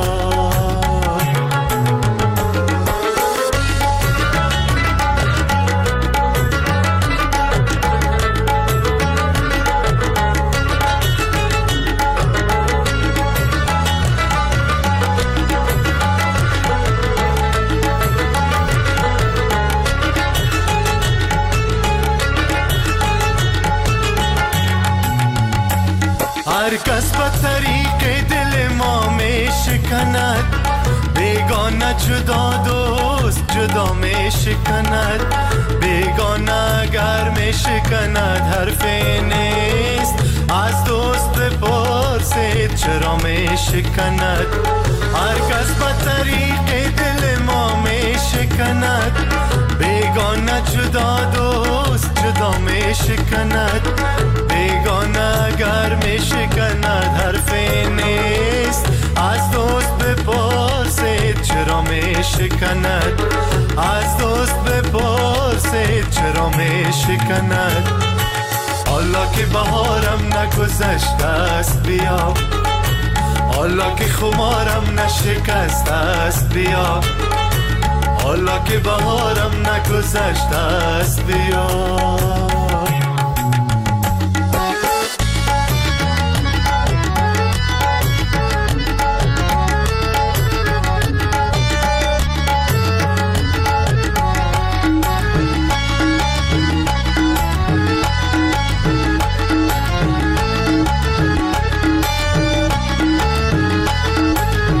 هر کس به طریق دل ما می شکند، بیگانه جدا دوست جدا می شکند. بیگانه اگر می شکند حرفی نیست، از دوست بپرسید چرا می شکند. هر کس به طریق دل ما می شکند، بیگانه جدا دوست جدا می شکند. بیگانه اگر می شکند حرفی نیست، از دوست بپرسید چرا می شکند. از دوست بپرسید چرا می شکند. حالا که بهارم نگذشته است بیا، حالا که خمارم نشکسته است بیا، حالا که بهارم نگذشته است بیا.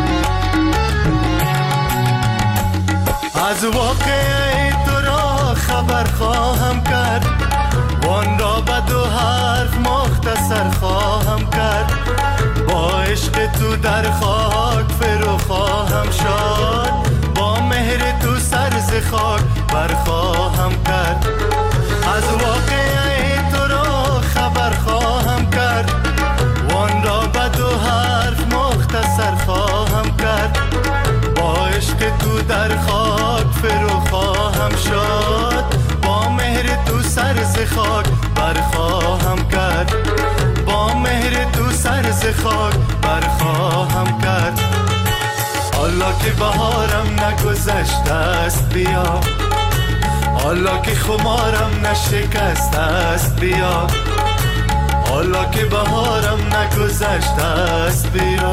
از واقعی تو را خبر خواهم کرد، وان را به دو حرف مختصر خواهم کرد. با عشق تو در خاک فرو خواهم شد، با مهر تو سر ز خاک بر خواهم کرد. از واقعه تو را خبر خواهم کرد، وان را به دو حرف مختصر خواهم کرد. با عشق تو در خاک فرو خواهم شد، با مهر تو سر ز خاک بر خواهم کرد. با مهر تو سر ز خاک بر خواهم کرد. حالا که بهارم نگذشته است بیا، حالا که خمارم نشکسته است بیا، حالا که بهارم نگذشته است بیا.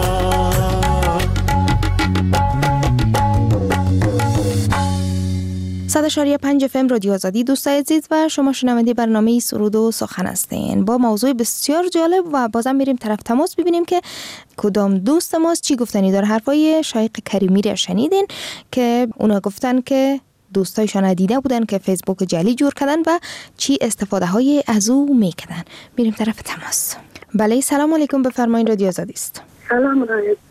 صد اشاریه پنج اف ام رادیو آزادی دوستای عزیز و شما شنونده برنامه سرود و سخن هستین با موضوع بسیار جالب و بازم میریم طرف تماس ببینیم که کدام دوست ماست چی گفتنی داره. حرفای شایق کریمی را شنیدین که اونا گفتن که دوستایشان دیده بودن که فیسبوک جعلی جور کردن و چی استفاده های از او میکردن. میریم طرف تماس. بله سلام علیکم، بفرمایید رادیو آزادی است. سلام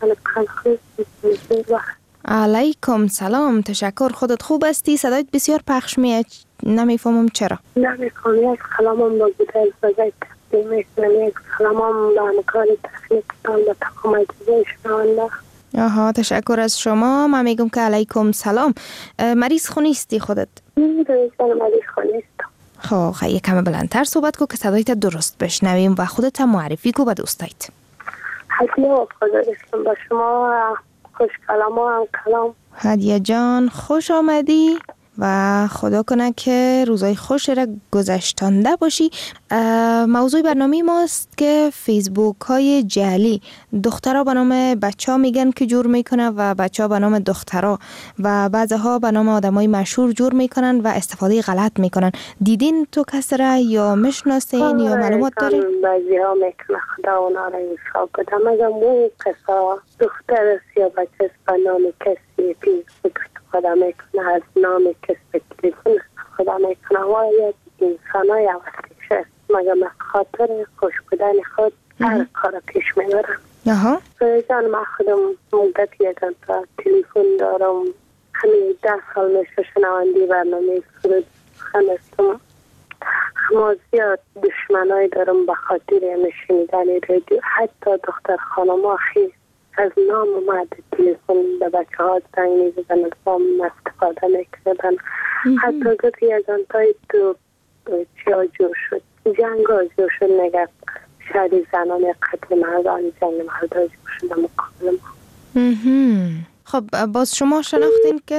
علیکم. علیکم سلام، تشکر. خودت خوب هستی؟ صدایت بسیار پخش میاد، نمیفهمم چرا. نمیفهمم. یک سلامم با گوده از بزای تقدیم میکنم، یک سلامم به همکار تکنیکتان به تمام اجزای شنونده. آها تشکر از شما. من میگم که علیکم سلام. مریض خونیستی خودت؟ نمیدونستم مریض خونیستم. خب یک کم بلندتر صحبت کو که صدایت درست بشنویم و خودت هم معرفی کو به دوستایت. حتما وفادار هستم با شما. خوش کلام و هم کلام. هدیه جان خوش آمدی و خدا کنه که روزای خوش را گذشتانده باشی. موضوع برنامه ماست که فیسبوک های جعلی دخترها به نام بچه ها میگن که جور میکنه و بچه ها به نام دخترها و بعضی ها به نام آدم های مشهور جور میکنن و استفاده غلط میکنن. دیدین تو کسی را یا میشناسین یا معلومات دارین؟ بعضی ها میکنه خدا اونا را حساب بدم. اگر اون کسا دختر است یا بچه است به نام کسی فیسبوک خدا میکنه، از نام کس به تلفن خدا میکنه و یک انسان های عوضیش است. مگه به خاطر خوش بودن خود هر کار پیش میبرم. آها جان من خودم مدت یکم تا تلفن دارم، همین ده سال میشه شنوندی برنامه سرود خنستم. اما زیاد دشمنای دارم به خاطر شنیدن رادیو. حتی دختر خانم ها خیلی از نام اومد تلفن به بچه ها زنگ میزدن، از نام استفاده میکردن. حتی گفت یک انتای تو چی ها جور شد، جنگ ها جور شد، نگه شهری زنان قتل مردان جنگ مرد ها جور شد مقابل ما. خب باز شما شناختین که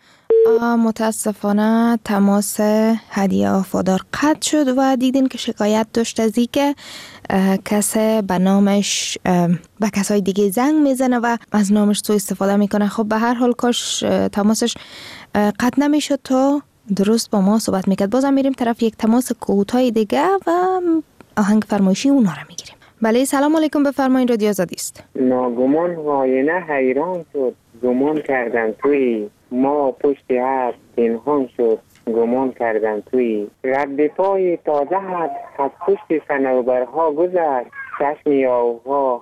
متاسفانه تماس هدیه وفادار قطع شد و دیدین که شکایت داشت از این که کسی به نامش به کسای دیگه زنگ میزنه و از نامش سوء استفاده میکنه. خب به هر حال کاش تماسش قطع نمیشد تا درست با ما صحبت میکرد. بازم میریم طرف یک تماس کوتاه دیگه و آهنگ فرمایشی اونا رو میگیریم. بله سلام علیکم، بفرمایید رادیو آزادی است. ناگمان واینه حیران شد، گمان کردن توی ما پشت هر پنهان شد، گمان کردن توی رد پای تازه هد از پشت صنوبرها گذر چشم یاوها.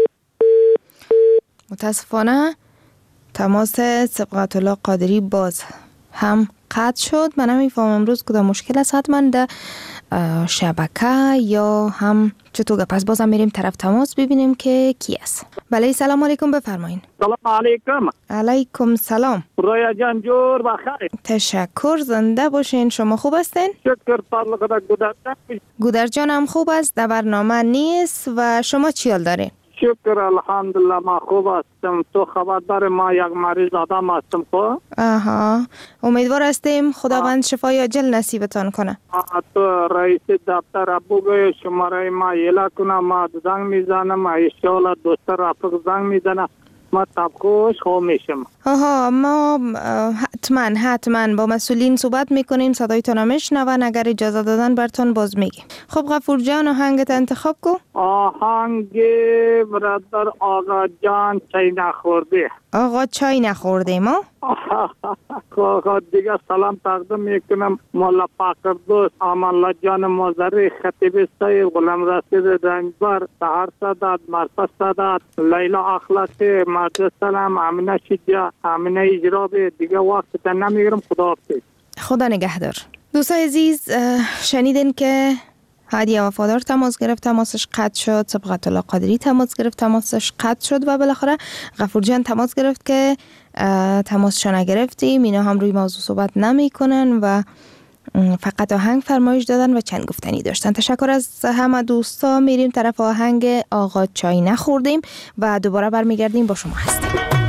متاسفانه تماس سبقت الله قادری باز هم قطع شد. من نمیفهم امروز کدام مشکل است، حتما در شبکه یا هم چطور. پس بازم میریم طرف تماس ببینیم که کی است. بله سلام علیکم، بفرمایین. سلام علیکم. علیکم سلام. رویا جان جور بخیر. تشکر، زنده باشین. شما خوب هستین؟ شکر تعالی خدا. گودر گودر جان هم خوب است، در برنامه نیست. و شما چی حال دارین؟ شکر الحمدلله ما خوب هستم. تو خبر داره ما یک مریض آدم هستم. خب آها امیدوار هستیم خداوند شفای عاجل نصیبتان کنه. تو رئیس دفتر ابو گوی شماره ما یلا کنه، ما زنگ میزنم ایشالا دوستر رفق زنگ میزنه ما تبخوش خوب میشم. آها ما حتما حتما با مسئولین صحبت میکنیم، صدایتان رو میشنون، اگر اجازه دادن برتون باز میگیم. خب غفور جان آهنگت انتخاب کو. آهنگ برادر آقا جان چای نخورده. آقا چای نخوردیم ها؟ آقا دیگه سلام تقدیم میکنم مولا فقر دوست آمان جان مازری خطیب سید غلام رشید رنجبر سهر سادات مرفت سادات لیلا اخلاقی مرد سلام امینه شجاع امینه اجرابی دیگه وقت تا نمیگیرم. خدا حافظ. خدا نگهدار. دوستای عزیز شنیدین که هادی وفادار تماس گرفت، تماسش قطع شد. صبغت الله قادری تماس گرفت، تماسش قطع شد و بالاخره غفور جان تماس گرفت که تماسش نگرفتیم، اینا هم روی موضوع صحبت نمی کنن و فقط آهنگ فرمایش دادن و چند گفتنی داشتن. تشکر از همه دوستا. میریم طرف آهنگ آقا چای نخوردیم و دوباره برمیگردیم با شما هستیم.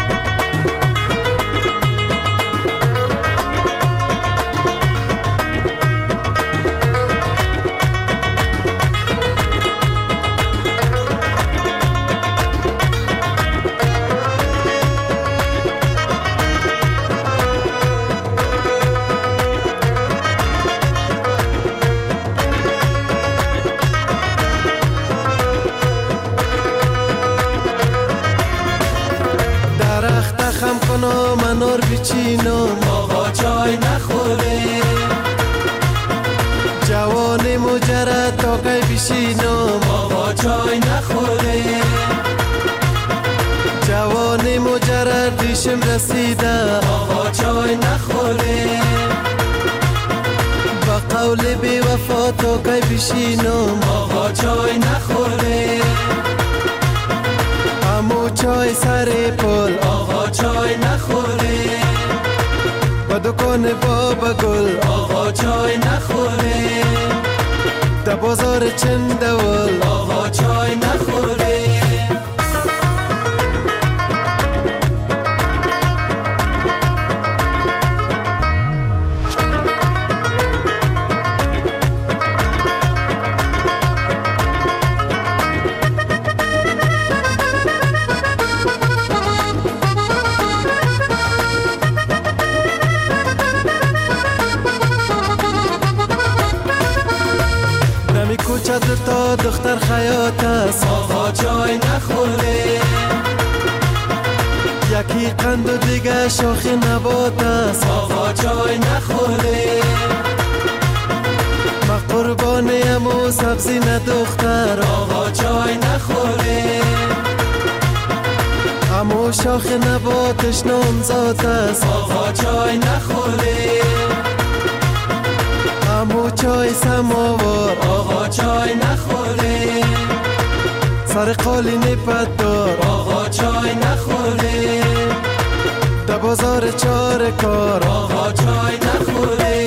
منور بچینم آقا چای نخوره، جوان مجرد تا کی بشینم آقا چای نخوره، جوان مجرد دیشم رسیده آقا چای نخوره، با قول بی وفا تا کی بشینم آقا چای نخوره، امو چای سر پل آقا چای نخوره، با دکان بابا گل آقا چای نخوره، در بازار چندول آقا چای نخوره. چادر تا دختر خیاط است آقا چای نخوره، یکی قند و دیگه شاخ نبات است آقا چای نخوره، ما قربانیم و سبزی ندختر آقا چای نخوره، امو شاخ نباتش نامزاد است آقا چای نخوره، امو چای سماوار آقا چای نخوره، سر قالین پدار آقا چای نخوره، در بازار چار کار آقا چای نخوره.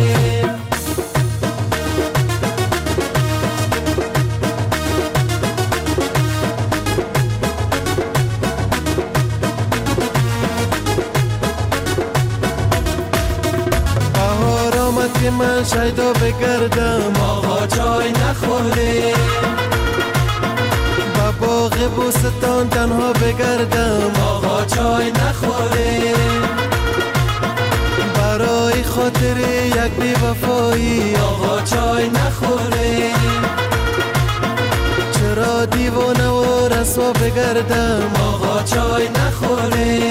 که من شیدا بگردم آقا چای نخوره، با باغ بوستان تنها بگردم آقا چای نخوره، برای خاطر یک بی وفایی آقا چای نخوره، چرا دیوانه و رسوا بگردم آقا چای نخوره،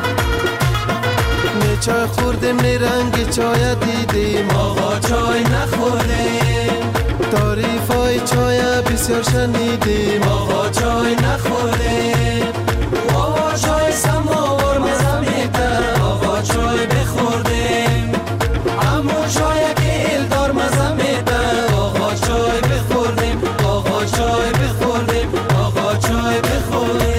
چای خوردیم نی رنگ چای دیدیم آقا چای نخوره، تعریف های چای بسیار شنیدیم آقا چای نخوره، آقا چای سماور مزه میده آقا چای بخوردیم، امو چای که ایلدار مزه میده آقا چای بخوردیم، آقا چای بخوردیم، آقا چای بخوردیم.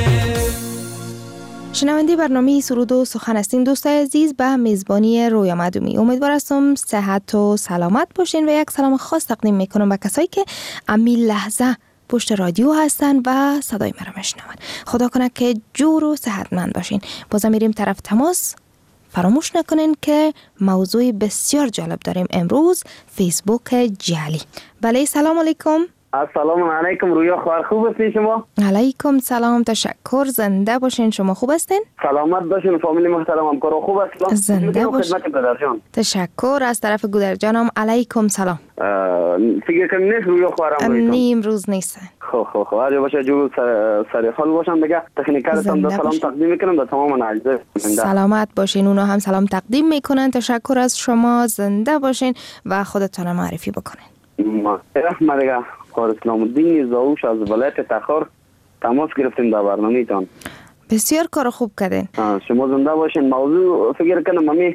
شنونده برنامه سرود و سخن هستین دوستای عزیز به میزبانی رویا مدومی. امیدوار هستم صحت و سلامت باشین و یک سلام خاص تقدیم میکنم به کسایی که امی لحظه پشت رادیو هستن و صدای مرا میشنون. خدا کنه که جور و صحتمند باشین. بازم میریم طرف تماس. فراموش نکنین که موضوع بسیار جالب داریم امروز، فیسبوک جعلی. بله سلام علیکم. السلام علیکم رویا، خبر خوب هستین شما؟ علیکم سلام، تشکر، زنده باشین. شما خوب هستین؟ سلامت باشین، فامیلی محترم همکارا خوب هستن؟ زنده باشین. خدمت گودرجان. تشکر. از طرف گودرجانم علیکم سلام. فکر کنم نیست روی خواهرم نیم روز نیستن. خب خب خب هر باشه جو سر سر حال باشم دیگه. تکنیکالتون دو سلام تقدیم میکنم به تمام ناجزه. سلامت باشین. اونا هم سلام تقدیم میکنن. تشکر از شما. زنده باشین و خودتون معرفی بکنین. ما دیگه کار اسلام الدین زاوش از ولایت تخار تماس گرفتیم در برنامه‌تان. بسیار کار خوب کردین. شما زنده باشین. موضوع فکر کنم ممی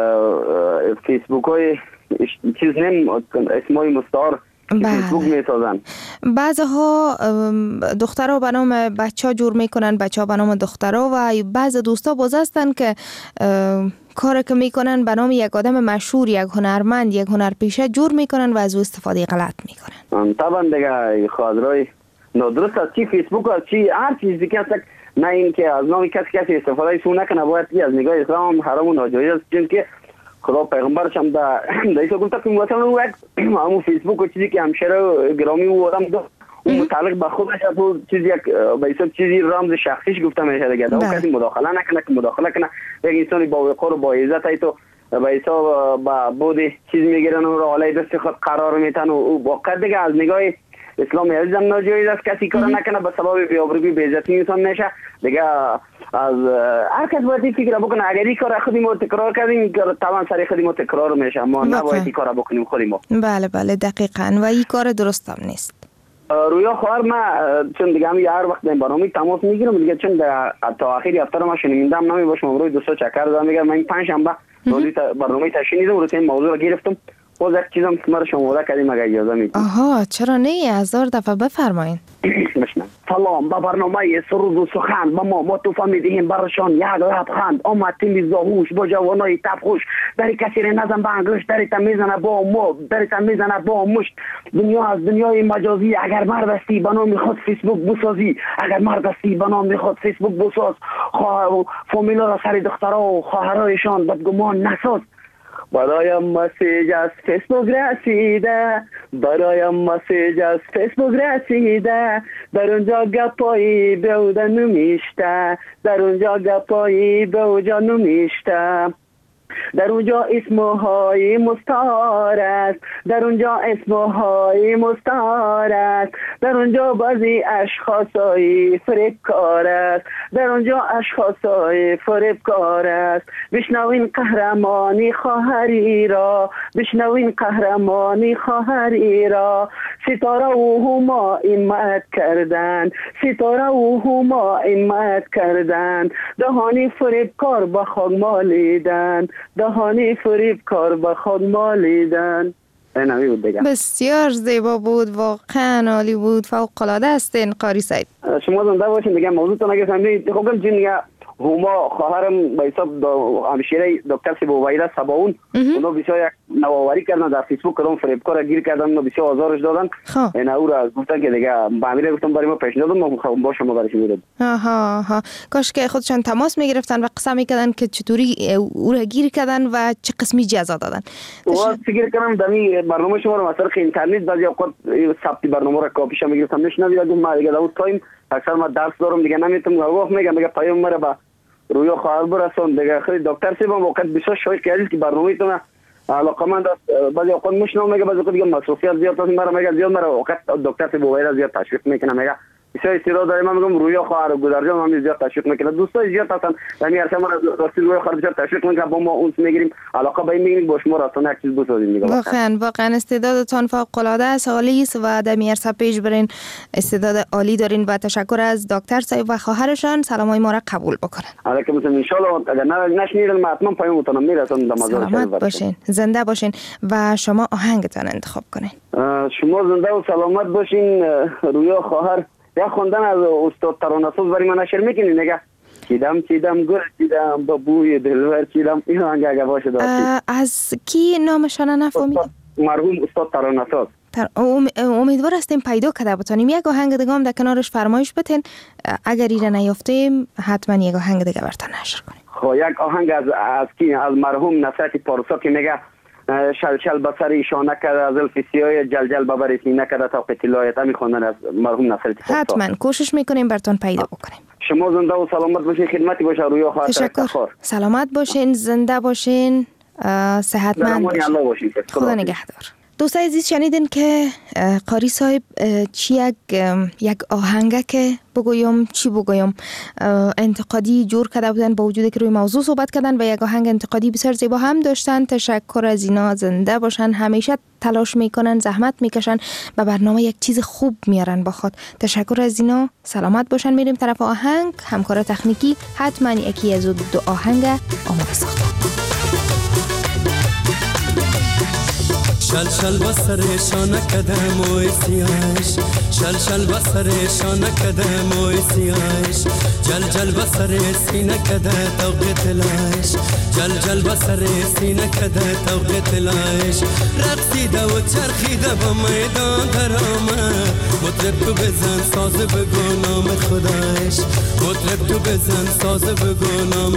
فیسبوک های چیز نیم اسمای مستعار فیسبوک میسازن. بعضها دخترها به نام بچه ها جور میکنن، بچه ها به نام دخترها، و بعض دوستا باز هستن که کار که میکنن به نام یک آدم مشهور، یک هنرمند، یک هنرپیشه جور میکنن و از او استفاده غلط میکنن. طبعا دیگه خاطرای نادرست از چی فیسبوک از چی هر چیزی که هست، نه این که از نام کسی کسی استفاده سو نکنه، باید که از نگاه اسلام حرام و ناجایز است، چون که خدا پیغمبرش هم در ایسا گفته که مثلا اون همون فیسبوک و چیزی که همشهر گرامی و آدم دو اون متعلق به خودش و چیزی یک به ایسا چیزی رمز شخصیش گفته میشه دیگه. اون کسی مداخله نکنه که مداخله کنه یک انسانی با وقار و با عزت ای تو به ایسا با بودی چیز میگیرن و را علی دست خود قرار میتن و واقعا دیگه از نگاه اسلام عزیزم ناجایز است کسی کار نکنه به سبب بی‌آبرویی بی‌عزتی انسان نشه دیگه. از هر کس باید فکر بکنه اگر این کار خودی ما تکرار کردیم طبعا سر خودی ما تکرار میشه، ما نباید این کار بکنیم خودی ما. بله بله دقیقاً و این کار درست هم نیست. رویا خواهر ما چون دیگه همی هر وقت این برنامه تماس میگیرم دیگه، چون تا آخری هفته ما شنیدم نمی باشم روی دوستا چکر دادم میگم من پنج شنبه روزی برنامه تشنیدم رو این موضوع رو گرفتم باز یک چیزم مرا شماره کردیم اگه اجازه میدید. آها چرا نه، هزار دفعه بفرمایید. سلام با برنامه سرود و سخن با ما ما توفا میدهیم برشان یک لبخند. آمد تیم زاهوش با جوانای تبخوش دری کسی رو نزن به انگشت، دری تا میزنه با مو دری تا میزنه با مشت. دنیا از دنیای مجازی، اگر مرد هستی بنا میخواد فیسبوک بسازی، اگر مرد هستی بنا میخواد فیسبوک بساز. خواهر فامیلا را سر دخترها و خواهرایشان بدگمان نساز. برایم مسیج از فیسبوک رسیده، برایم مسیج از فیسبوک رسیده، در اونجا گپایی به اوجا نمیشته، در اونجا گپایی به اوجا نمیشته، در اونجا اسمهای مستعار است، در اونجا اسمهای مستعار است، در اونجا بعضی اشخاصای فریبکار است، در اونجا اشخاصای فریبکار است. بشنوین قهرمانی خواهری را، بشنوین قهرمانی خواهری را، ستاره و هما این مد کردن، ستاره و هما این مد کردن، دهانی فریبکار به خاک مالیدن، دهانی فریب کار به خود مالیدن. بسیار زیبا بود، واقعا عالی بود، فوق العاده هستین قاری سعید. شما زنده باشین دیگه. موضوعتون اگه فهمیدید خب جون دیگه هما خواهرم به حساب همشیره دکتر سیبویدا سباون اونا بسیار یک نوآوری کردن در فیسبوک کردن فریبکار گیر کردن، اونا بسیار آزارش دادن. اینا او را گفتن که دیگه با امیر گفتم برای ما پیشنهاد دادم ما با شما برش میرد. آها ها کاش که خودشان تماس میگرفتن و قسم میکردن که چطوری او را گیر کردن و چه قسمی جزا دادن. و فکر کنم دمی برنامه شما رو مثلا اینترنت بعضی اوقات ثبت برنامه را کاپیش میگرفتم نشنیدم ما دیگه داوود تایم اکثر ما درس دارم دیگه نمیتونم گفت میگم میگه پیام مرا با روی خواهر برسون دیگه. خیلی دکتر سیبم وقت بسیار شاید کردید که برنامه‌تون علاقمند است. بعضی اوقات مشنو میگه بعضی اوقات دیگه مصروفیت زیاد است مرا میگه زیاد مرا وقت دکتر سیبویدا زیاد تشویق میکنه میگه بسیار استعداد داره. من میگم روی خواهر گذرجان هم زیاد تشویق میکنه، دوستای زیاد هستن یعنی هر ما راستی روی خواهر بسیار تشویق میکنه با ما اونس میگیریم علاقه به این میگیم با شما راستانه یک چیز بسازیم دیگه. واقعا واقعا استعدادتون فوق العاده است، عالی است و در میرسا پیش برین، استعداد عالی دارین و تشکر از دکتر صاحب و خواهرشان. سلامای ما را قبول بکنن. علیکم السلام. ان شاء الله اگر نشنیدن ما حتما پیامتون میرسن در مزار. سلامت باشین، زنده باشین و شما آهنگتون انتخاب کنین. شما زنده و سلامت باشین. روی خواهر یا خوندن از استاد ترانه‌ساز برای من نشر میکنین نگه چیدم چیدم گل چیدم با بوی دلبر چیدم. این آهنگ اگه باشه داشتی از کی نامشان نفهمیدم؟ مرحوم استاد ترانه‌ساز. تر... امیدوار هستیم پیدا کرده بتونیم یک آهنگ دیگه هم در کنارش فرمایش بتین، اگر ایره نیافتیم حتما یک آهنگ دیگه براتون نشر کنیم. خب یک آهنگ از از کی؟ از مرحوم نصرت پارسا که میگه شل شل بسر ایشانه کرده از الفسیای جل جل ببر سینه کرده تا قتلایت همی خواندن از مرحوم نصرت پارسا. حتما کوشش میکنیم براتون پیدا بکنیم. شما زنده و سلامت باشین، خدمتی باشه روی خواهر. تشکر. سلامت باشین، زنده باشین، صحتمند باشین. الله باشین. خدا نگهدار. دوستای عزیز شنیدین که قاری صاحب چی یک یک آهنگه که بگویم چی بگویم انتقادی جور کرده بودن با وجودی که روی موضوع صحبت کردن و یک آهنگ انتقادی بسیار زیبا هم داشتن. تشکر از اینا، زنده باشن، همیشه تلاش میکنن، زحمت میکشن و برنامه یک چیز خوب میارن با خود. تشکر از اینا، سلامت باشن. میریم طرف آهنگ. همکار تکنیکی حتما یکی از دو آهنگ آماده ساخته. شل شل بسر شانه کدم و سیاش، شل شل بسر شانه کدم و سیاش، جل جل بسر سینه کده توقع تلاش، جل جل بسر سینه کده توقع تلاش. رقصیده و چرخیده با میدان درآمد، مطرب تو بزن ساز بگو نام خدایش، مطرب تو بزن ساز بگو نام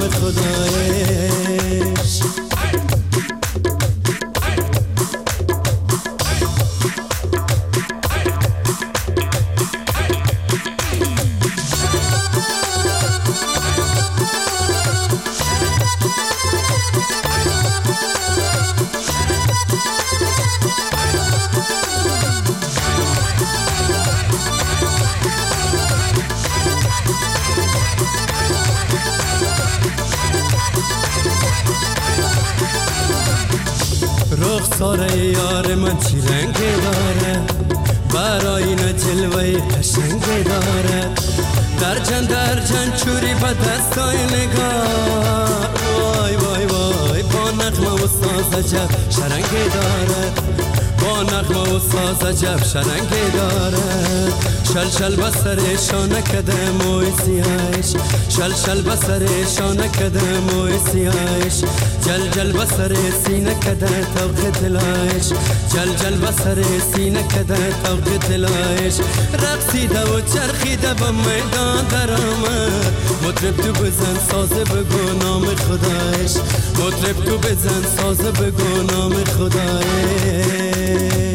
خدایش. رخسار یار من چی رنگ داره، برای این جلوه قشنگ داره، در جن در جن چوری با دستای نگار. وای وای وای با نغمه و ساز عجب شرنگی داره، با نغمه و ساز عجب شرنگی داره. شل شل بسر شانه کده موی سیاش، شل شل بسر شانه کده موی سیاش، جل جل بسر سینه کده توقع تلاش، جل جل بسر سینه کده توقع تلاش. رقصیده و چرخیده با میدان درآمد، مطرب تو بزن ساز بگو نام خدایش، مطرب تو بزن ساز بگو نام خدایش.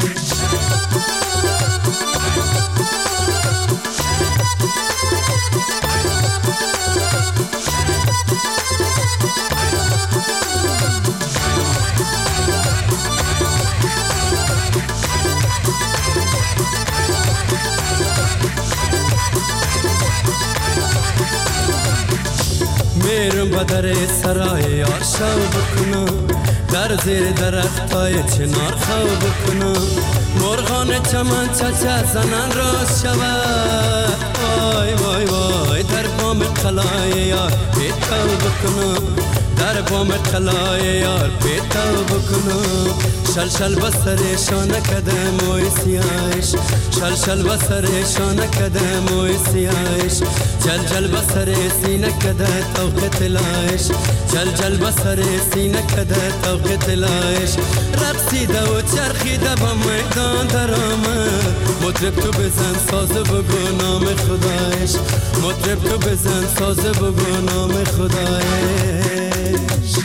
میرم با در سرای یار شو بکنم، در زیر درختای چنار خو بکنم، مرغان چمن چچه زنن راست شود. وای وای وای در بام قلای یار پیتو بکنم، در بام قلای یار پیتو بکنم. شل شل بسر شانه کده موی سیاش، شل شل بسر شانه کده موی سیاش، جل جل بسر سینه کده توقع تلاش، جل جل بسر سینه کده توقع تلاش. رقصیده و چرخیده با میدان درآمد، مطرب تو بزن ساز بگو نام خدایش، مطرب تو بزن ساز بگو نام خدایش.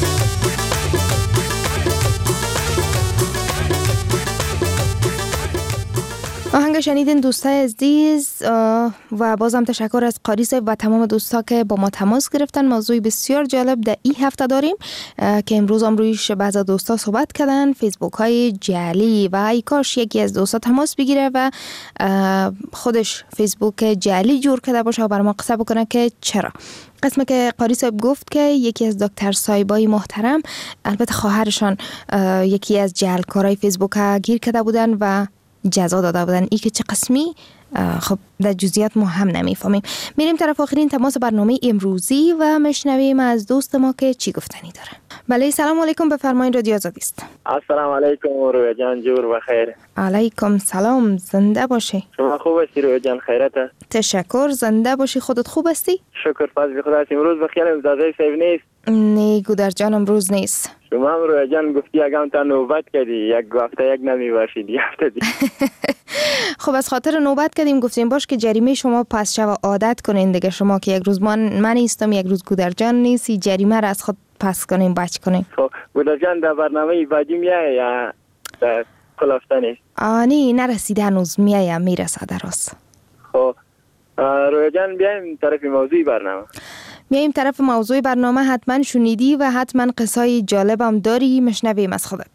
آهنگ شنیدین دوستای عزیز و بازم تشکر از قاری صاحب و تمام دوستا که با ما تماس گرفتن. موضوعی بسیار جالب در این هفته داریم که امروز هم رویش بعض دوستا صحبت کردن، فیسبوک های جعلی و ای کاش یکی از دوستا تماس بگیره و خودش فیسبوک جعلی جور کرده باشه و بر ما قصه بکنه که چرا. قسمه که قاری صاحب گفت که یکی از دکتر صاحبای محترم، البته خواهرشان، یکی از جعلکارای فیسبوک گیر کرده بودن و جزا داده بودن. ای که چه قسمی خب در جزئیات ما هم نمیفهمیم. میریم طرف آخرین تماس برنامه امروزی و مشنویم از دوست ما که چی گفتنی داره. بله سلام علیکم، بفرمایید رادیو آزادی است. السلام علیکم رویا جان، جور و خیر. علیکم سلام، زنده باشی. شما خوب هستی رویا جان؟ خیرت است. تشکر، زنده باشی. خودت خوب هستی؟ شکر فضل خدا. امروز بخیر امزاده صاحب نیست؟ نه گودر جان امروز نیست. شما هم رویا جان گفتی اگم تا نوبت کردی یک هفته یک نمی باشید یک هفته دی. خب از خاطر نوبت کردیم گفتیم باش که جریمه شما پس شو عادت کنین دیگه. شما که یک روز من من نیستم یک روز گودر جان نیستی، جریمه را از خود پس کنیم بچ کنیم. خب گودر جان در برنامه بعدی میای یا در خلافته نیست؟ آنی نرسیده هنوز، میایم میرسه درست. خب رویا جان بیایم طرف موضوعی برنامه. میایم طرف موضوع برنامه. حتما شنیدی و حتما قصای جالبم داری، مشنویم از خودت.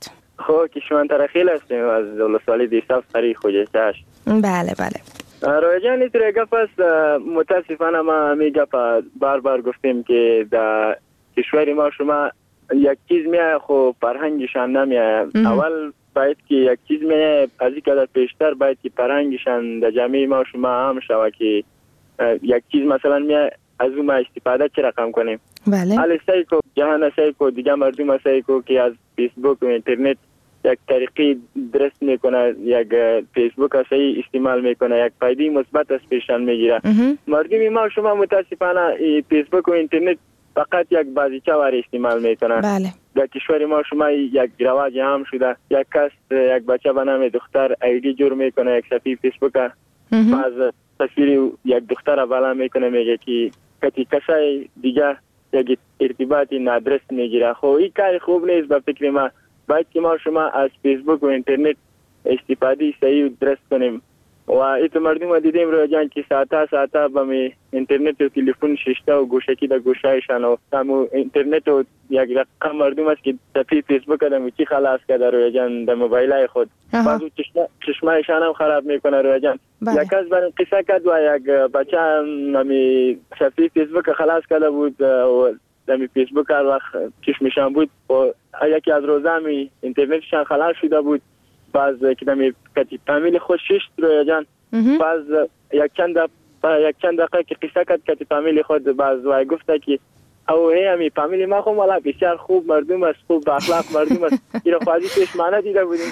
خب کشمن ترخیل هستیم از ولسوالی دیساف سری خوجستش. بله بله. رویا جان اینطور گپ است. متاسفانه ما همین گپ بار بار گفتیم که در کشور ما شما یک چیز میایه خب فرهنگشان نمیایه. اول باید که یک چیز میایه از این قدر پیشتر باید که فرهنگشان در جامعه ما شما هم شود که یک چیز مثلا میایه از اون ما استفاده چه رقم کنیم. بله. حالا سعی کو جهان سعی کو دیگه مردم سعی کو که از فیسبوک و اینترنت یک طریقی درست میکنه، یک فیسبوک صحیح استعمال میکنه، یک فایده مثبت از پیشان میگیره. مردم ما شما متاسفانه فیسبوک و اینترنت فقط یک بازیچه واری استعمال میکنه. بله. در کشور ما شما یک رواج هم شده، یک کس یک بچه به نام دختر ایدی جور میکنه، یک صفحه فیسبوک باز تصویر یک دختر بالا میکنه، میگه که کتی کسای دیگه یک ارتباطی نادرست میگیره. خب این کار خوب نیست به فکر ما. باید که ما شما از فیسبوک و اینترنت استفاده صحیح و درست کنیم. و ایتو مردم رو دیدیم رویا جان که ساعتا ساعتا با می اینترنت و تلفن ششته و گوشکی در گوشایشان و تامو اینترنت و یک رقم مردم است که صفحه فیسبوک دمو چی خلاص کرده رویا جان در موبایلای خود. بعضو چشمایشان هم خراب میکنه رویا جان. یک از برای قصه کرد و یک بچه نمی صفحه فیسبوک خلاص کرده بود و دمی فیسبوک هر وقت چشمشان بود و یکی از روزه می اینترنتشان خلاص شده بود. باز که دمی کتی فامیل خود ششت رویا جان. باز یک چند یک چند دقیقه که قصه کرد کتی فامیل خود باز وای گفته که او هی همی فامیل ما خود والا بسیار خوب مردم است، خوب با اخلاق مردم است. اینا خواهدی چشمانه دیده بودیم.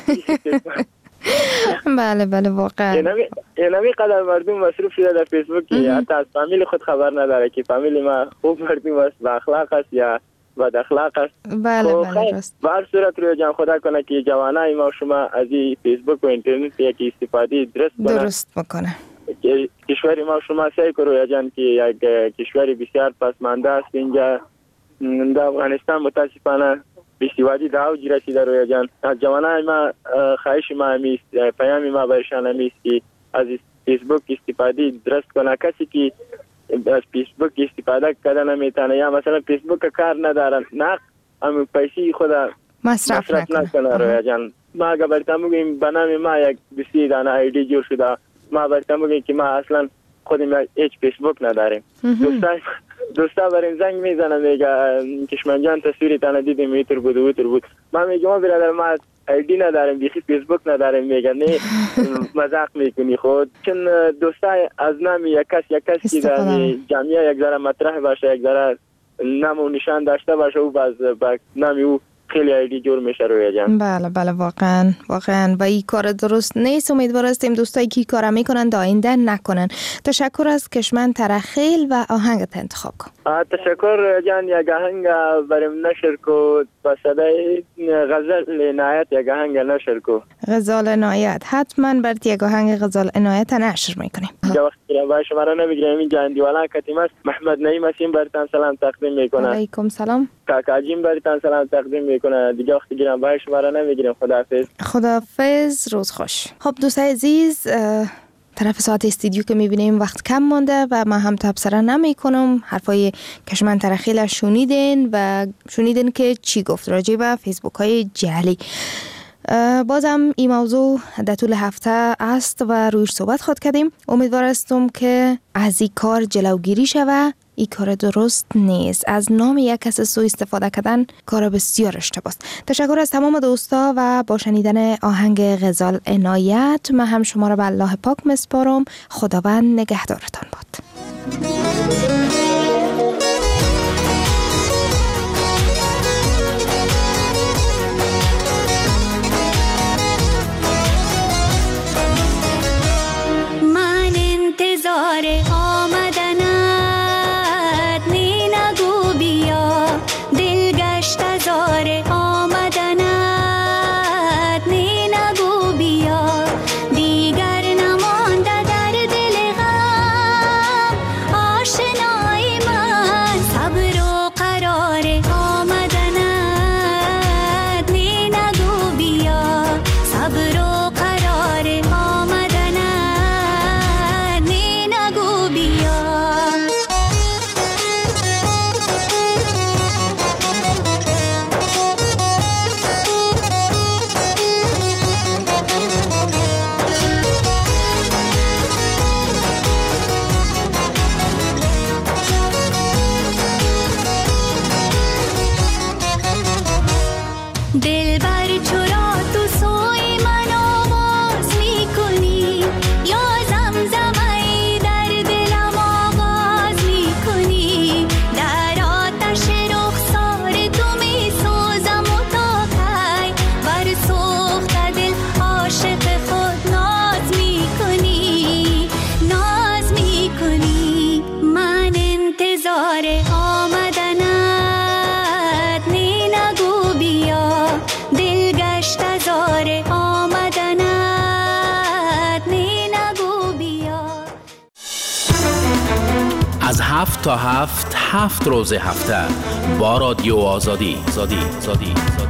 بله بله واقعا. اینمی قدر مردم مصروف شده در فیسبوک که حتی از فامیل خود خبر نداره که فامیل ما خوب مردم است، با اخلاق است یا بد اخلاق است. بله بله راست. به هر صورت روی جان خدا کنه که جوانای ما شما از این فیسبوک و اینترنت یکی استفاده درست کنه. درست بکنه. کشور ما شما سعی کنه روی جان که یک کشوری بسیار پسمانده است. اینجا در افغانستان متاسفانه بیسوادی در اوج رسیده روی جان. از جوانای ما خواهش ما همیست، پیام ما برشان همیست که از فیسبوک استفاده درست کنه. کسی که از فیسبوک استفاده کردن نمیتونه یا مثلا فیسبوک کار ندارن نه هم پیسی خود مصرف, مصرف نکنه رویا جان. ما اگر برتم بگیم به نام ما یک بسی دانه ایدی جور شده، ما برتم بگیم که ما اصلا خودم هیچ فیسبوک نداریم. دوستا دوستا بریم زنگ میزنن میگه کشمن جان تصویری تانه دیدیم ایتر بود و ایتر بود. ما میگم ما برادر ما ایدی نداریم، بیخی فیسبوک نداریم. میگه نه مزاق میکنی خود. چون دوستای از نام یک کس یک کس که در جامعه یک ذره مطرح باشه، یک ذره نام و نشان داشته باشه و باز با نام او خیلی ایدی جور میشه رویا جان. بله بله واقعا واقعا و این کار درست نیست. امیدوار هستیم دوستایی که کار میکنن آینده نکنن. تشکر از کشمن ترخیل و آهنگت انتخاب کن. تشکر جان. یک آهنگ بریم نشر کو با صدای غزل عنایت. یک آهنگ نشر کو غزل عنایت. حتما برات یک آهنگ غزل عنایت نشر میکنیم. یه وقت که با شما را نمیگیرم این جان دیوالا کتیم است. محمد نعیم هستیم براتون سلام تقدیم میکنم. علیکم سلام. کاکاجیم براتون سلام تقدیم میکنه. دیگه وقتی گیرم با شما را نمیگیرم. خداحافظ. خداحافظ. روز خوش. خب دوستای عزیز طرف ساعت استودیو که میبینیم وقت کم مونده و ما هم تبصره نمی کنم. حرفای کشمن ترخیل شنیدین و شنیدین که چی گفت راجع به فیسبوک های جعلی. بازم این موضوع در طول هفته است و رویش صحبت خود کردیم. امیدوار هستم که از این کار جلوگیری شود. این کار درست نیست. از نام یک کس سوء استفاده کردن کار بسیار اشتباه است. تشکر از تمام دوستا و با شنیدن آهنگ غزل عنایت من هم شما را به الله پاک مسپارم. خداوند نگهدارتان باد. من انتظار دیگر نمانده در دل غم آشنا دلبر چرا تو سوی من آواز میکنی یا زمزمه در دلم آغاز میکنی در آتش رخسار تو میسوزم و تا کی بر سوخت دل عاشق خود ناز میکنی ناز میکنی من انتظار آمدنت نی نگو بیا دل گشت ازار آمدنت نی نگو بیا. از هفت تا هفت هفت روز هفته با رادیو آزادی زادی زادی زادی